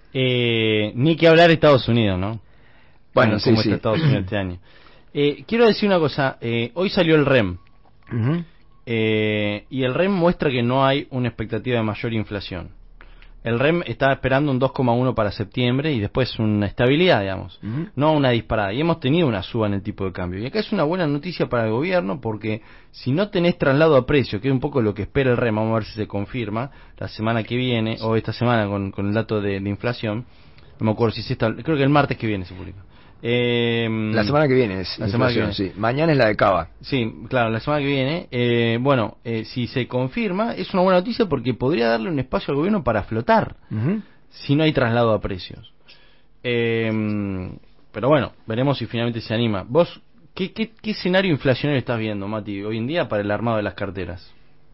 Eh, ni que hablar Estados Unidos, ¿no? Bueno, ¿Cómo, sí, cómo sí. está Estados Unidos este año? Eh, quiero decir una cosa, eh, hoy salió el R E M. Uh-huh. Eh, y el R E M muestra que no hay una expectativa de mayor inflación. El R E M estaba esperando un dos coma uno para septiembre y después una estabilidad, digamos, uh-huh. no una disparada. Y hemos tenido una suba en el tipo de cambio. Y acá es una buena noticia para el gobierno porque si no tenés traslado a precio, que es un poco lo que espera el R E M, vamos a ver si se confirma la semana que viene o esta semana con, con el dato de, de inflación. No me acuerdo si es esta, creo que el martes que viene se publica. Eh, la semana que viene es la semana que viene. Sí. Mañana es la de Cava. Sí, claro, la semana que viene. Eh, bueno, eh, si se confirma, es una buena noticia porque podría darle un espacio al gobierno para flotar uh-huh. si no hay traslado a precios. Eh, pero bueno, veremos si finalmente se anima. ¿Vos qué, qué, qué escenario inflacionario estás viendo, Mati, hoy en día para el armado de las carteras?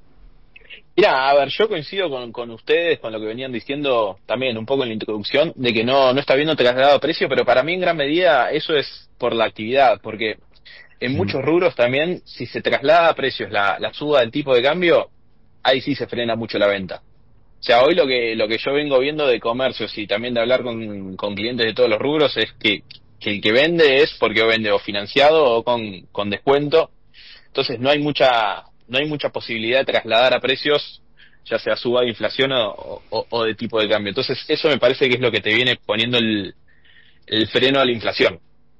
Mira, a ver, yo coincido con, con ustedes, con lo que venían diciendo también un poco en la introducción, de que no, no está viendo trasladado a precio, pero para mí en gran medida eso es por la actividad, porque en muchos rubros también, si se traslada a precios la, la suba del tipo de cambio, ahí sí se frena mucho la venta. O sea, hoy lo que lo que yo vengo viendo de comercios y también de hablar con, con clientes de todos los rubros es que, que el que vende es porque vende o financiado o con, con descuento, entonces no hay mucha... no hay mucha posibilidad de trasladar a precios, ya sea suba de inflación o, o, o de tipo de cambio. Entonces eso me parece que es lo que te viene poniendo el, el freno a la inflación.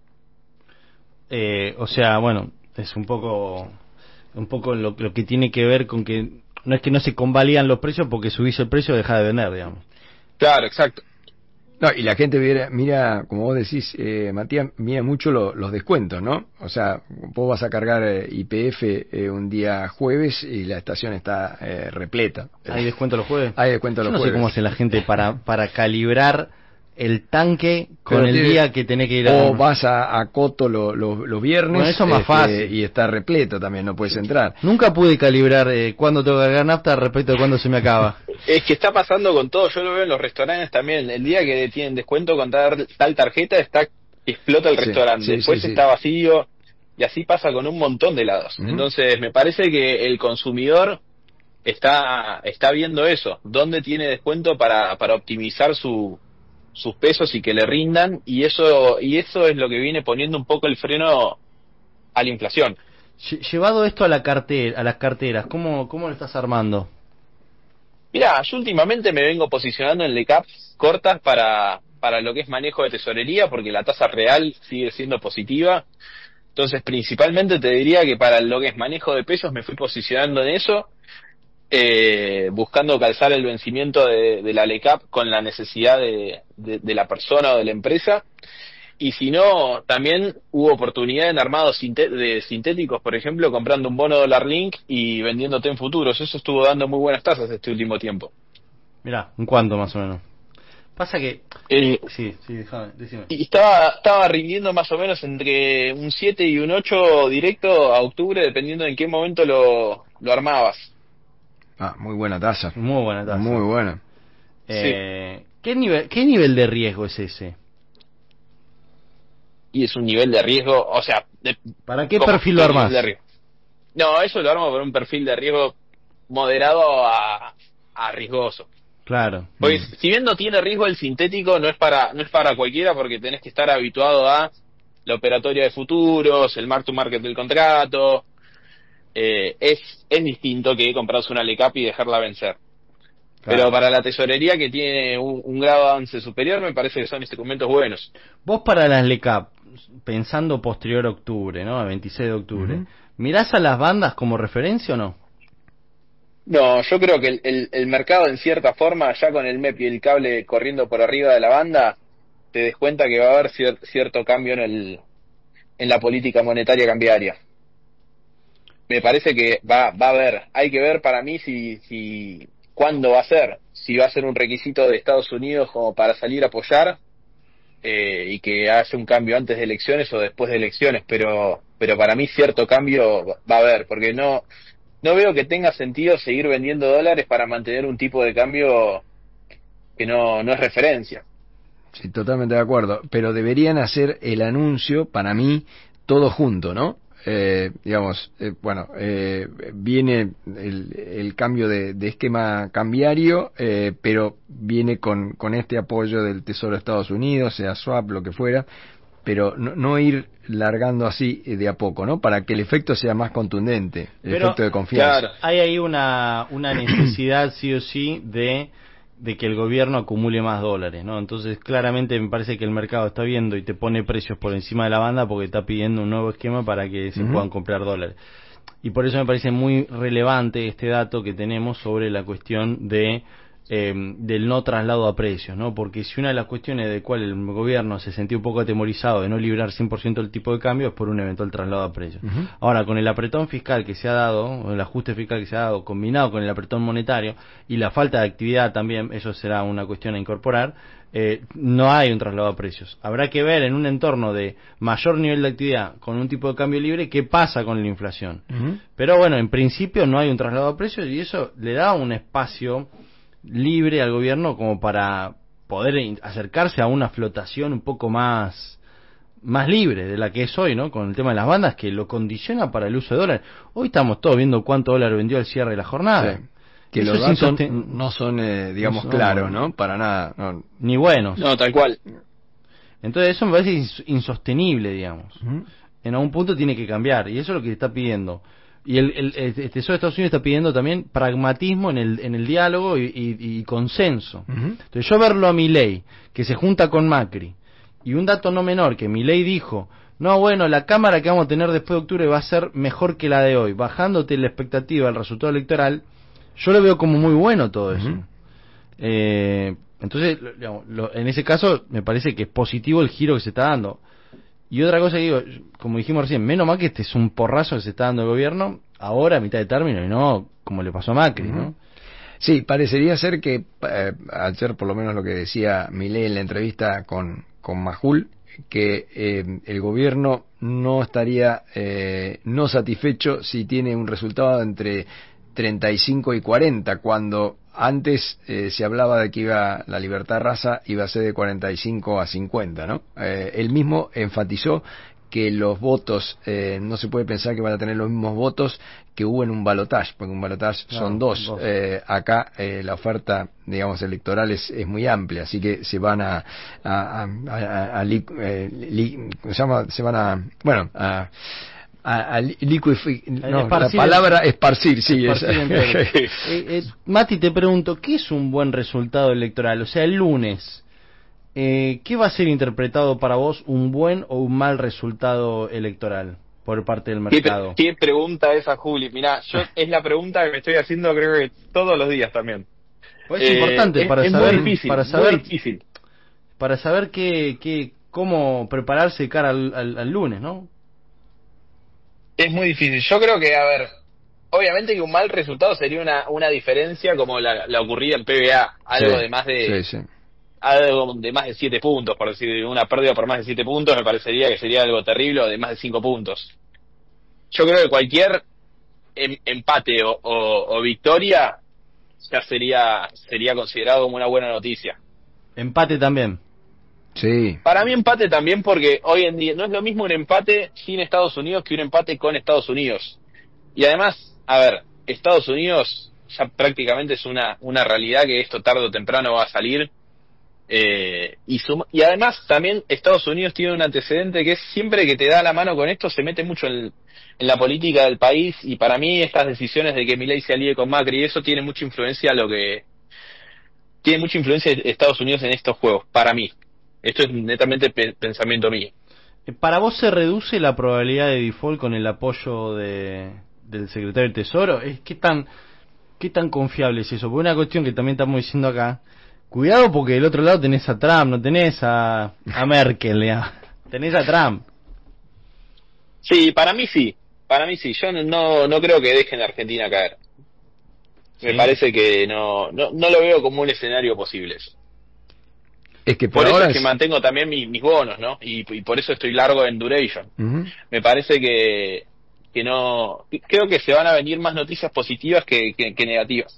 Eh, o sea, bueno, es un poco un poco lo, lo que tiene que ver con que no es que no se convalidan los precios porque subís el precio deja de vender, digamos. Claro, exacto. No, y la gente mira, mira como vos decís, eh, Matías, mira mucho lo, los descuentos, ¿no? O sea, vos vas a cargar eh, Y P F eh, un día jueves y la estación está eh, repleta. ¿Hay descuento los jueves? Hay descuento los Yo no jueves. sé cómo hace la gente para para calibrar el tanque con Pero el tiene- día que tenés que ir a... O vas a, a Coto lo- lo- los viernes. Bueno, eso es más este, fácil. Y está repleto también, no puedes entrar. Nunca pude calibrar eh, cuándo tengo que cargar nafta respecto a cuándo se me acaba. Es que está pasando con todo, yo lo veo en los restaurantes también. El día que tienen descuento con tal, tal tarjeta, está explota el Sí, restaurante. sí, Después sí, sí. está vacío, y así pasa con un montón de lados. Ujú. Entonces, me parece que el consumidor está está viendo eso, dónde tiene descuento para, para optimizar su, sus pesos y que le rindan, y eso y eso es lo que viene poniendo un poco el freno a la inflación. Lle- Llevado esto a la cartera, a las carteras, ¿cómo, cómo lo estás armando? Mira, yo últimamente me vengo posicionando en L E C A Ps cortas para, para lo que es manejo de tesorería, porque la tasa real sigue siendo positiva. Entonces, principalmente te diría que para lo que es manejo de pesos me fui posicionando en eso, eh, buscando calzar el vencimiento de, de la L E C A P con la necesidad de, de, de la persona o de la empresa. Y si no, también hubo oportunidad en armados sinte- de sintéticos, por ejemplo, comprando un bono dólar link y vendiéndote en futuros. Eso estuvo dando muy buenas tasas este último tiempo. Mirá, ¿en cuánto más o menos? Pasa que... Eh, Sí, sí, déjame, decime. y estaba estaba rindiendo más o menos entre un siete y un ocho directo a octubre, dependiendo en qué momento lo, lo armabas. Ah, muy buena tasa. Muy buena tasa. Muy buena. Eh, ¿qué, nivel, ¿Qué nivel de riesgo es ese? Y es un nivel de riesgo, o sea... De, ¿Para qué ¿cómo? perfil lo ¿Qué nivel armás? de riesgo? No, eso lo armo por un perfil de riesgo moderado a, a riesgoso. Claro. Pues si bien no tiene riesgo el sintético, no es para no es para cualquiera, porque tenés que estar habituado a la operatoria de futuros, el mark to market del contrato. Eh, es es distinto que comprarse una L E C A P y dejarla vencer. Claro. Pero para la tesorería, que tiene un, un grado de avance superior, me parece que son instrumentos buenos. Vos para las L E C A P, pensando posterior a octubre, ¿no? A veintiséis de octubre, Ujú. ¿mirás a las bandas como referencia o no? No, yo creo que el, el, el mercado, en cierta forma, ya con el M E P y el cable corriendo por arriba de la banda, te des cuenta que va a haber cier- cierto cambio en el en la política monetaria cambiaria. Me parece que va va a haber, hay que ver para mí si si cuándo va a ser, si va a ser un requisito de Estados Unidos como para salir a apoyar, eh, y que hace un cambio antes de elecciones o después de elecciones, pero pero para mí cierto cambio va a haber, porque no no veo que tenga sentido seguir vendiendo dólares para mantener un tipo de cambio que no no es referencia. Sí, totalmente de acuerdo. Pero deberían hacer el anuncio, para mí, todo junto, ¿no? Eh, digamos, eh, bueno, eh, viene el, el cambio de, de esquema cambiario, eh, pero viene con, con este apoyo del Tesoro de Estados Unidos, sea swap, lo que fuera, pero no, no ir largando así eh, de a poco, ¿no? Para que el efecto sea más contundente, el Pero, efecto de confianza. claro, hay ahí una, una necesidad sí o sí de, de que el gobierno acumule más dólares, ¿no? Entonces claramente me parece que el mercado está viendo y te pone precios por encima de la banda porque está pidiendo un nuevo esquema para que se Ujú. puedan comprar dólares. Y por eso me parece muy relevante este dato que tenemos sobre la cuestión de eh, del no traslado a precios, ¿no? Porque si una de las cuestiones de cual el gobierno se sentía un poco atemorizado de no librar cien por ciento el tipo de cambio es por un eventual traslado a precios. Ujú. Ahora, con el apretón fiscal que se ha dado, o el ajuste fiscal que se ha dado, combinado con el apretón monetario y la falta de actividad también, eso será una cuestión a incorporar, eh, no hay un traslado a precios. Habrá que ver en un entorno de mayor nivel de actividad con un tipo de cambio libre qué pasa con la inflación. Ujú. Pero bueno, en principio no hay un traslado a precios y eso le da un espacio libre al gobierno como para poder in- acercarse a una flotación un poco más más libre de la que es hoy, ¿no? Con el tema de las bandas que lo condiciona para el uso de dólares. Hoy estamos todos viendo cuánto dólar vendió al cierre de la jornada. Sí. Que Eso los es datos insosten- no son, eh, digamos, no son- claros, ¿no? Para nada. No. ni buenos. No, tal cual. Entonces eso me parece ins- insostenible, digamos. Ujú. En algún punto tiene que cambiar y eso es lo que se está pidiendo. Y el, el, el Tesoro de Estados Unidos está pidiendo también pragmatismo en el, en el diálogo y, y, y consenso. Ujú. Entonces yo verlo a Milei, que se junta con Macri, y un dato no menor, que Milei dijo, no, bueno, la Cámara que vamos a tener después de octubre va a ser mejor que la de hoy, bajándote la expectativa del resultado electoral, yo lo veo como muy bueno todo eso. Ujú. Eh, entonces, lo- digamos, lo- en ese caso, me parece que es positivo el giro que se está dando. Y otra cosa que digo, como dijimos recién, menos mal que este es un porrazo que se está dando el gobierno ahora a mitad de término y no como le pasó a Macri, ¿no? Sí, parecería ser que, eh, ayer por lo menos lo que decía Milei en la entrevista con, con Majul, que eh, el gobierno no estaría eh, no satisfecho si tiene un resultado entre treinta y cinco y cuarenta, cuando antes eh, se hablaba de que iba la libertad raza iba a ser de cuarenta y cinco a cincuenta, ¿no? Eh, él mismo enfatizó que los votos, eh, no se puede pensar que van a tener los mismos votos que hubo en un balotaje, porque un balotaje no, son dos. dos. Eh, acá eh, la oferta, digamos, electoral es, es muy amplia, así que se van a, a, a, a, a li, eh, li, ¿cómo se llama? Se van a, bueno, a a, a liquifi- no, la palabra el, esparcir, sí. Esparcir eh, eh, Mati, te pregunto, ¿qué es un buen resultado electoral? O sea, el lunes, eh, ¿qué va a ser interpretado para vos un buen o un mal resultado electoral por parte del mercado? ¿Qué, qué pregunta esa, Juli? Mirá, yo es la pregunta que me estoy haciendo creo que todos los días también. Pues es eh, importante para es, saber, es muy difícil, para saber, muy difícil. para saber qué, qué, cómo prepararse cara al, al, al lunes, ¿no? Es muy difícil. Yo creo que, a ver, obviamente que un mal resultado sería una una diferencia como la, la ocurrida en P B A, algo sí, de más de sí, sí. algo de más de siete puntos, por decir, una pérdida por más de siete puntos me parecería que sería algo terrible, o de más de cinco puntos. Yo creo que cualquier em, empate o, o, o victoria ya sería sería considerado como una buena noticia. Empate también. Sí. Para mí empate también, porque hoy en día no es lo mismo un empate sin Estados Unidos que un empate con Estados Unidos. Y además, a ver, Estados Unidos ya prácticamente es una una realidad que esto tarde o temprano va a salir. Eh, y, suma, y además también Estados Unidos tiene un antecedente que es siempre que te da la mano con esto se mete mucho en, en la política del país, y para mí estas decisiones de que Milei se alíe con Macri y eso tiene mucha influencia a lo que tiene mucha influencia de Estados Unidos en estos juegos, para mí. Esto es netamente pe- pensamiento mío. ¿Para vos se reduce la probabilidad de default con el apoyo de, del secretario del Tesoro? ¿Es qué tan qué tan confiable es eso? Porque una cuestión que también estamos diciendo acá, cuidado porque del otro lado tenés a Trump, no tenés a, a Merkel, ¿ya? Tenés a Trump. Sí, para mí sí, para mí sí. Yo no no creo que dejen a Argentina caer. Me ¿Sí? parece que no, no no lo veo como un escenario posible. Es que por, por eso ahora es que es... mantengo también mi, mis bonos, ¿no? Y, y por eso estoy largo en duration. Uh-huh. Me parece que que no creo que se van a venir más noticias positivas que, que, que negativas.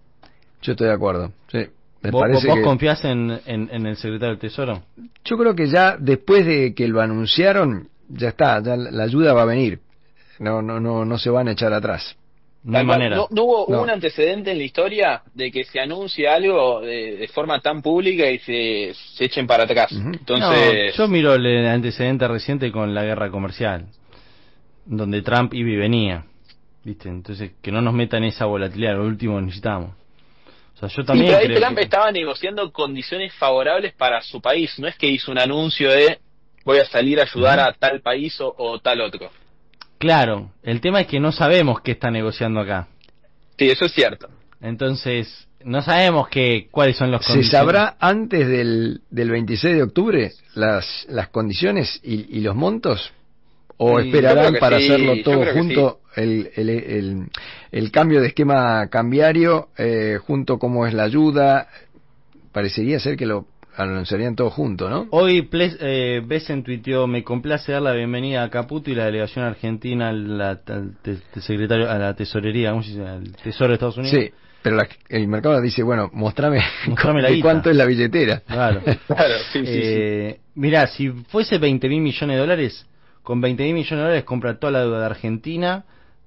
Yo estoy de acuerdo, sí. Me ¿Vos, parece vos que... confiás en, en, en el secretario del Tesoro? Yo creo que ya después de que lo anunciaron, ya está, ya la ayuda va a venir. No no no no se van a echar atrás. No hay manera. No, no hubo no. un antecedente en la historia de que se anuncie algo de, de forma tan pública y se, se echen para atrás. Uh-huh. Entonces, no, yo miro el antecedente reciente con la guerra comercial, donde Trump iba y venía, ¿viste? Entonces, que no nos metan esa volatilidad, lo último que necesitamos. O sea, yo también sí, pero ahí creo Trump que... estaba negociando condiciones favorables para su país. No es que hizo un anuncio de voy a salir a ayudar uh-huh. a tal país o, o tal otro. Claro, el tema es que no sabemos qué está negociando acá. Sí, eso es cierto. Entonces, no sabemos qué cuáles son los condiciones. ¿Se sabrá antes del, del veintiséis de octubre las, las condiciones y, y los montos? ¿O sí, esperarán para sí, hacerlo todo junto, sí. el, el, el, el cambio de esquema cambiario, eh, junto cómo es la ayuda? Parecería ser que lo anunciarían todo junto, ¿no? Hoy eh, Besen tuiteó: me complace dar la bienvenida a Caputo y la delegación argentina al, la, al te, te secretario, a la tesorería, ¿cómo se dice? Al Tesoro de Estados Unidos. Sí, pero la, el mercado dice, bueno, mostrame, mostrame la cuánto es la billetera. Claro. claro sí, sí, eh, sí. Mirá, si fuese veinte mil millones de dólares, con veinte mil millones de dólares compra toda la deuda de Argentina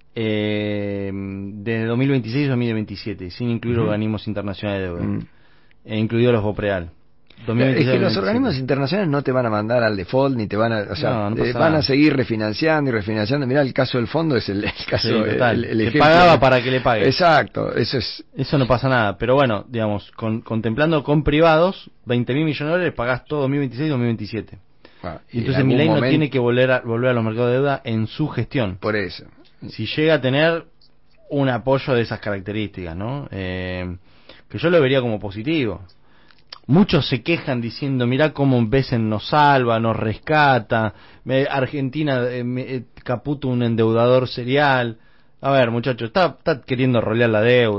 eh, de dos mil veintiséis a dos mil veintisiete, sin incluir uh-huh. organismos internacionales de deuda, uh-huh. e incluido los Bopreal. Es que los organismos internacionales no te van a mandar al default, ni te van a, o sea, no, no eh, van a seguir refinanciando y refinanciando. Mirá, el caso del fondo es el, el caso, sí, total, el, el ejemplo. Pagaba para que le pague. Exacto, eso es. Eso no pasa nada, pero bueno, digamos, con, contemplando con privados, veinte mil millones de dólares pagás todo dos mil veintiséis y dos mil veintisiete. Ah, y entonces Milei no tiene que volver a, volver a los mercados de deuda en su gestión. Por eso. Si llega a tener un apoyo de esas características, ¿no? Eh, que yo lo vería como positivo. Muchos se quejan diciendo, mirá cómo Besen nos salva, nos rescata, me, Argentina, eh, me, Caputo un endeudador serial. A ver, muchachos, está, está queriendo rolear la deuda.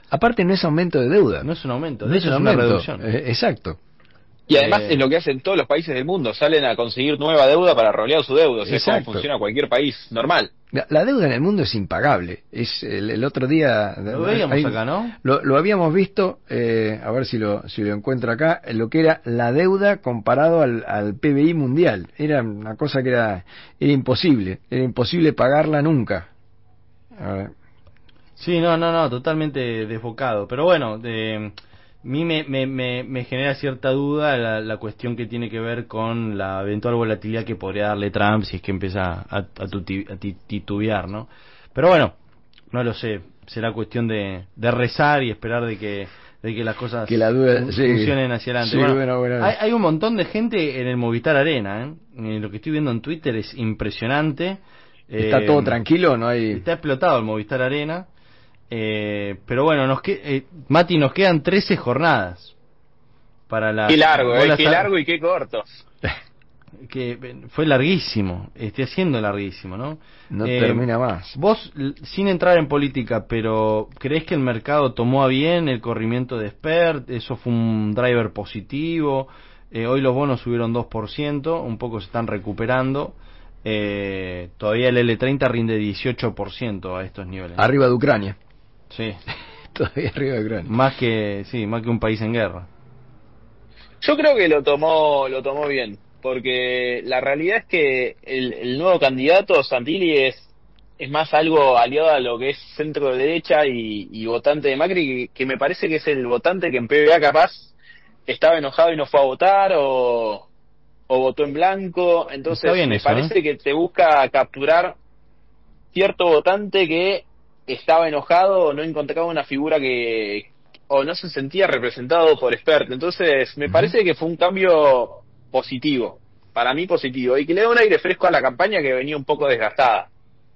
Aparte no es aumento de deuda. No es un aumento, no de es hecho un es una aumento. reducción. Eh, exacto. Y además Eh, es lo que hacen todos los países del mundo, salen a conseguir nueva deuda para rolear su deuda, o sea, es como Exacto. funciona cualquier país normal. La, la deuda en el mundo es impagable. Es el, el otro día Lo veíamos hay- acá, ¿no? Lo, lo habíamos visto, eh, a ver si lo si lo encuentro acá, lo que era la deuda comparado al, al P B I mundial. Era una cosa que era era imposible, era imposible pagarla nunca. A ver. Sí, no, no, no, totalmente desbocado. Pero bueno, de, a mí me, me, me, me genera cierta duda la, la cuestión que tiene que ver con la eventual volatilidad que podría darle Trump si es que empieza a, a, tuti, a titubear, ¿no? Pero bueno, no lo sé, será cuestión de, de rezar y esperar de que de que las cosas Que la duda- fun- sí. funcionen hacia adelante. Sí, Bueno, bueno, bueno. Hay, hay un montón de gente en el Movistar Arena, ¿eh? Eh, lo que estoy viendo en Twitter es impresionante. ¿Está Eh, todo tranquilo? ¿No hay...? Está explotado el Movistar Arena. Eh, pero bueno, nos que, eh, Mati, nos quedan trece jornadas para la. Qué largo, vos eh, la qué sab- largo y qué corto. Que eh, fue larguísimo, estoy haciendo larguísimo, ¿no? No Eh, termina más. Vos, l- sin entrar en política, pero ¿creés que el mercado tomó a bien el corrimiento de Spert? ¿Eso fue un driver positivo? Eh, hoy los bonos subieron dos por ciento, un poco se están recuperando. Eh, todavía el L treinta rinde dieciocho por ciento a estos niveles. Arriba de Ucrania. Sí. Todavía arriba de Ucrania. Más que, sí, más que un país en guerra. Yo creo que lo tomó lo tomó bien, porque la realidad es que el, el nuevo candidato, Santilli, es, es más algo aliado a lo que es centro derecha y, y votante de Macri, que, que me parece que es el votante que en P B A capaz estaba enojado y no fue a votar, o, o votó en blanco. Entonces Está bien me eso, parece ¿eh? que te busca capturar cierto votante que estaba enojado o no encontraba una figura que o no se sentía representado por Spert. Entonces me parece que fue un cambio positivo, para mí positivo, y que le da un aire fresco a la campaña que venía un poco desgastada.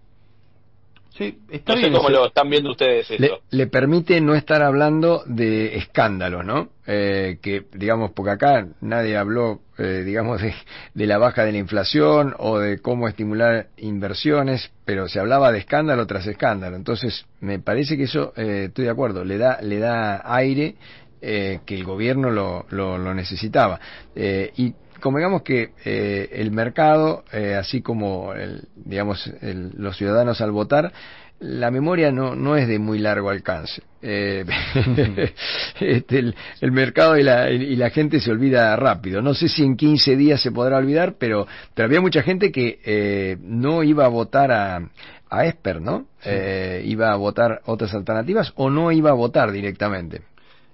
Sí, está no bien sé cómo eso. lo están viendo ustedes Le, esto. le permite no estar hablando de escándalos, ¿no? Eh, que, digamos, porque acá nadie habló, eh, digamos, de, de la baja de la inflación o de cómo estimular inversiones, pero se hablaba de escándalo tras escándalo. Entonces, me parece que eso, eh, estoy de acuerdo, le da, le da aire eh, que el gobierno lo, lo, lo necesitaba. Eh, y como digamos que eh, el mercado, eh, así como el, digamos el, los ciudadanos al votar, la memoria no no es de muy largo alcance. Eh, este, el, el mercado y la, y la gente se olvida rápido. No sé si en quince días se podrá olvidar, pero, pero había mucha gente que eh, no iba a votar a, a Esper, ¿no? Sí. Eh, iba a votar otras alternativas o no iba a votar directamente.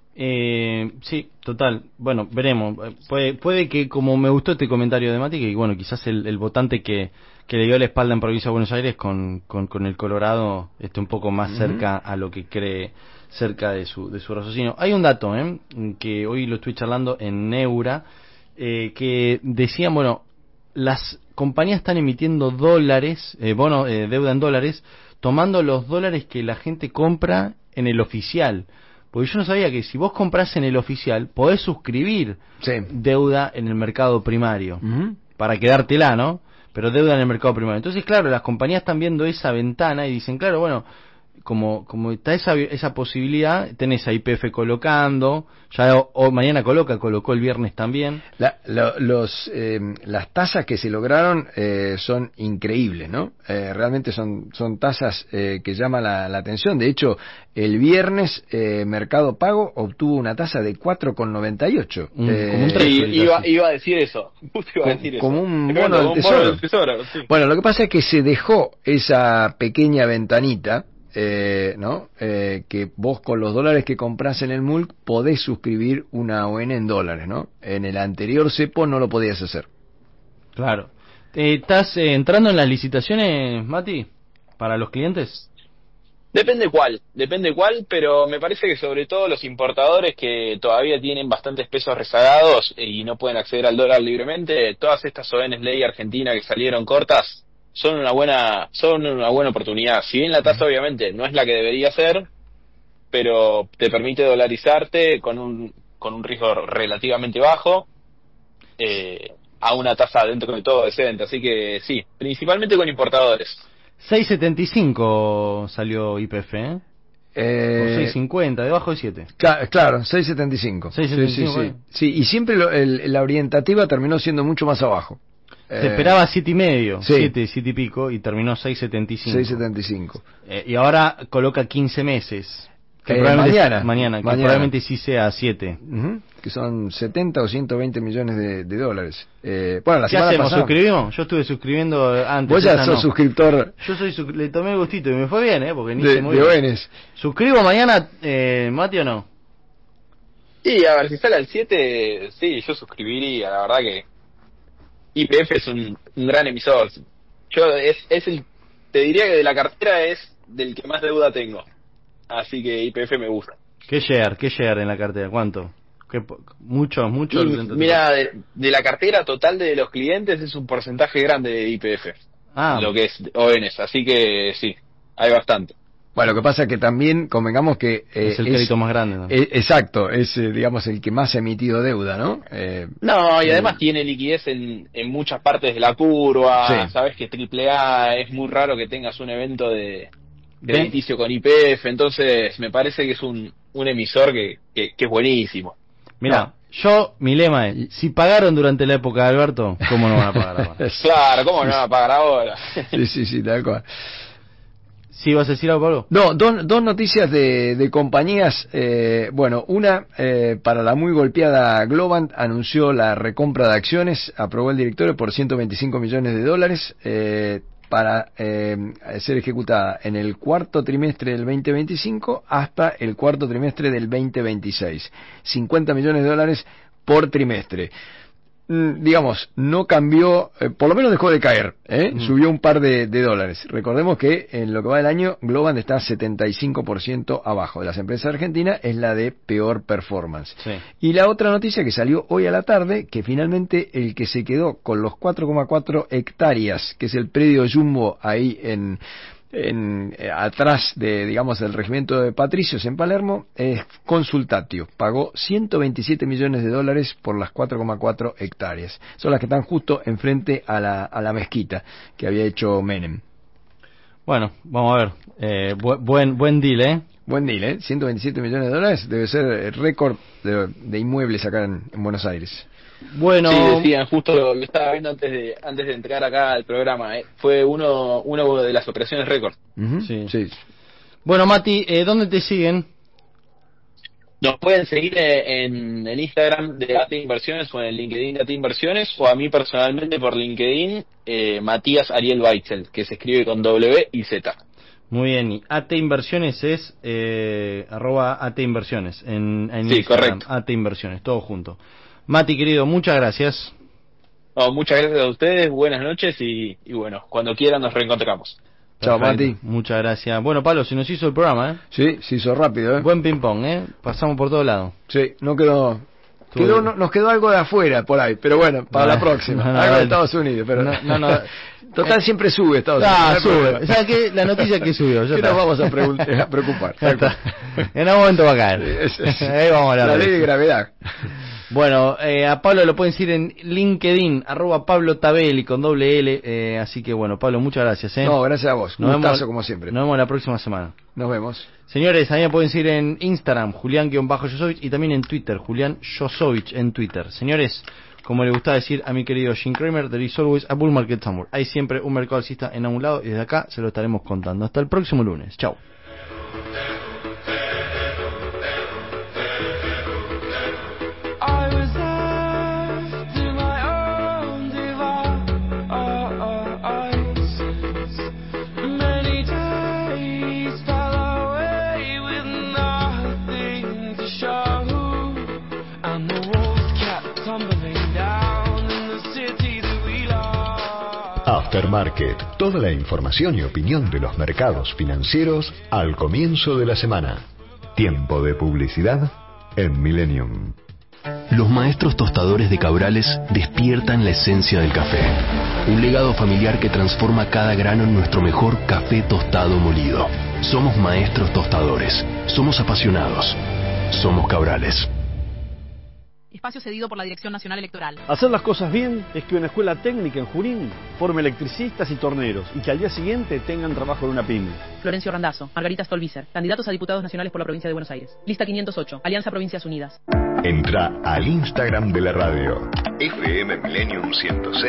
Eh, sí, total. Bueno, veremos. Eh, Puede, puede que, como me gustó este comentario de Mati, que bueno, quizás el, el votante que, que le dio la espalda en Provincia de Buenos Aires con, con, con el Colorado esté un poco más Ujú. cerca a lo que cree, cerca de su, de su raciocinio. Hay un dato, ¿eh? Que hoy lo estoy charlando en Neura, eh, que decían, bueno, las compañías están emitiendo dólares, eh, bono, eh, deuda en dólares, tomando los dólares que la gente compra en el oficial. Porque yo no sabía que si vos compras en el oficial, podés suscribir Sí. deuda en el mercado primario, Ujú. para quedártela, ¿no? Pero deuda en el mercado primario. Entonces, claro, las compañías están viendo esa ventana y dicen, claro, bueno, como como está esa esa posibilidad, tenés a Y P F colocando, ya o, o mañana coloca, colocó el viernes también. La, lo- los, eh, las tasas que se lograron eh, son increíbles, ¿no? Eh, realmente son, son tasas eh, que llaman la, la atención. De hecho, el viernes eh, Mercado Pago obtuvo una tasa de cuatro coma noventa y ocho. Un- Eh, como un tres. Sí, iba, iba a decir eso. Justo iba a Co- decir eso. como un Tremendo, bono del como un tesoro. bono del tesoro, sí. Bueno, lo que pasa es que se dejó esa pequeña ventanita, eh, ¿no? Eh, que vos con los dólares que compras en el M U L C podés suscribir una O N en dólares, ¿no? En el anterior cepo no lo podías hacer. Claro. Eh, ¿Estás eh, entrando en las licitaciones, Mati, para los clientes? Depende cuál, depende cuál, pero me parece que sobre todo los importadores que todavía tienen bastantes pesos rezagados y no pueden acceder al dólar libremente, todas estas O Ns ley argentina que salieron cortas son una buena son una buena oportunidad. Si bien la tasa obviamente no es la que debería ser, pero te permite dolarizarte con un con un riesgo relativamente bajo, eh, a una tasa dentro de todo decente. Así que sí, principalmente con importadores. seis setenta y cinco salió Y P F, ¿eh? Eh, seis cincuenta, debajo de siete. Ca- claro, seis setenta y cinco. seis setenta y cinco, sí, sí, sí. Sí, y siempre lo, el, la orientativa terminó siendo mucho más abajo. Se Eh, esperaba siete y medio, sí. siete, siete y pico, y terminó seis setenta y cinco. seis setenta y cinco. Eh, y ahora coloca quince meses. Que Eh, probablemente, mañana. Mañana, que Mañana. probablemente sí sea siete. Ujú, que son setenta o ciento veinte millones de, de dólares. Eh, bueno, la ¿Qué semana hacemos? pasada. ¿Suscribimos? Yo estuve suscribiendo antes. Vos ya esta sos no. suscriptor Yo soy su- le tomé el gustito y me fue bien, ¿eh? Porque ni de, se muy de bien. O N S. ¿Suscribo mañana, eh, Mati, o no? Y a ver, si sale al siete, sí, yo suscribiría, la verdad que Y P F es un, un gran emisor. Yo es, es el, te diría que de la cartera es del que más deuda tengo. Así que Y P F me gusta. ¿Qué share? ¿Qué share en la cartera? ¿Cuánto? ¿Qué po- mucho, mucho. Y, mira, de, de la cartera total de los clientes es un porcentaje grande de Y P F. Ah. Lo que es O N S, así que sí, hay bastante. Bueno, lo que pasa es que también convengamos que... eh, Es el crédito más grande, ¿no? eh, exacto, es, eh, digamos, el que más ha emitido deuda, ¿no? Eh, No, y eh, además tiene liquidez en, en muchas partes de la curva. Sí. Sabes que triple A es muy raro que tengas un evento de Ven. crediticio con Y P F, entonces me parece que es un, un emisor que, que, que es buenísimo. Mira, No. yo, mi lema es, si pagaron durante la época de Alberto, ¿cómo no van a pagar ahora? Claro, ¿cómo no van a pagar ahora? Sí, sí, sí, tal cual. ¿Sí vas a decir algo, Pablo? No, dos, dos noticias de, de compañías. Eh, bueno, una, eh, para la muy golpeada Globant, anunció la recompra de acciones, aprobó el directorio por ciento veinticinco millones de dólares eh, para eh, ser ejecutada en el cuarto trimestre del veinte veinticinco hasta el cuarto trimestre del veinte veintiséis. cincuenta millones de dólares por trimestre. Mm, digamos, no cambió, eh, por lo menos dejó de caer, ¿eh? Mm. Subió un par de, de dólares. Recordemos que en lo que va del año, Globant está setenta y cinco por ciento abajo de las empresas argentinas, es la de peor performance. Sí. Y la otra noticia que salió hoy a la tarde, que finalmente el que se quedó con los cuatro coma cuatro hectáreas, que es el predio Jumbo ahí en... En, eh, atrás de, digamos, del regimiento de Patricios en Palermo, es Consultatio. Pagó ciento veintisiete millones de dólares por las cuatro coma cuatro hectáreas. Son las que están justo enfrente a la, a la mezquita que había hecho Menem. Bueno, vamos a ver. Eh, bu- buen, buen deal, ¿eh? Buen deal, ¿eh? ciento veintisiete millones de dólares debe ser el récord de, de inmuebles acá en, en Buenos Aires. Bueno, Sí, decían, justo lo, lo estaba viendo antes de antes de entrar acá al programa. ¿eh? Fue uno uno de las operaciones récord. Ujú, Sí. sí. bueno, Mati, eh, ¿dónde te siguen? Nos pueden seguir eh, en el Instagram de A T Inversiones o en el LinkedIn de A T Inversiones, o a mí personalmente por LinkedIn, eh, Matías Ariel Weitzel, que se escribe con W y Z. Muy bien, y A T Inversiones es eh, arroba A T Inversiones en, en Sí, Instagram. correcto. A T Inversiones, todo junto. Mati, querido, muchas gracias. No, muchas gracias a ustedes, buenas noches y, y bueno, cuando quieran nos reencontramos. Chao, Perfecto. Mati. Muchas gracias. Bueno, Pablo, se nos hizo el programa, ¿eh? Sí, se hizo rápido, ¿eh? Buen ping-pong, ¿eh? Pasamos por todos lados. Sí, no quedó... Estuvo quedó bien. no- nos quedó algo de afuera por ahí, pero bueno, para No, la próxima. no, no, algo de dale. Estados Unidos, pero... No, no, no. Total, siempre sube Estados Ah, Unidos. no hay sube. problema. ¿Sabes qué? La noticia que subió. Ya ¿Qué está. nos vamos a, pregun- a preocupar? Ya está. En algún momento va a caer. Es- es- Ahí vamos a hablar La de ley de eso. gravedad. Bueno, eh, a Pablo lo pueden seguir en LinkedIn, arroba Pablo Tabelli con doble L. Eh, así que bueno, Pablo, muchas gracias. ¿eh? No, gracias a vos. Nos Gustazo vemos, como siempre. Nos vemos la próxima semana. Nos vemos. Señores, a mí me pueden seguir en Instagram, Julián-Josovich, y también en Twitter, Julián Josovich en Twitter. Señores, como le gusta decir a mi querido Jim Cramer, there is always a bull market somewhere. Hay siempre un mercado alcista en algún lado y desde acá se lo estaremos contando. Hasta el próximo lunes. Chao. I was left to my own devices. Many days fell away with nothing to show, and the walls kept tumbling down in the city that we love. Aftermarket, toda la información y opinión de los mercados financieros al comienzo de la semana. Tiempo de publicidad en Millennium. Los maestros tostadores de Cabrales despiertan la esencia del café. Un legado familiar que transforma cada grano en nuestro mejor café tostado molido. Somos maestros tostadores. Somos apasionados. Somos Cabrales. espacio cedido por la Dirección Nacional Electoral. Hacer las cosas bien es que una escuela técnica en Junín forme electricistas y torneros y que al día siguiente tengan trabajo en una pyme. Florencio Randazzo, Margarita Stolbizer, candidatos a diputados nacionales por la provincia de Buenos Aires. Lista quinientos ocho, Alianza Provincias Unidas. Entra al Instagram de la radio, F M Millennium ciento seis.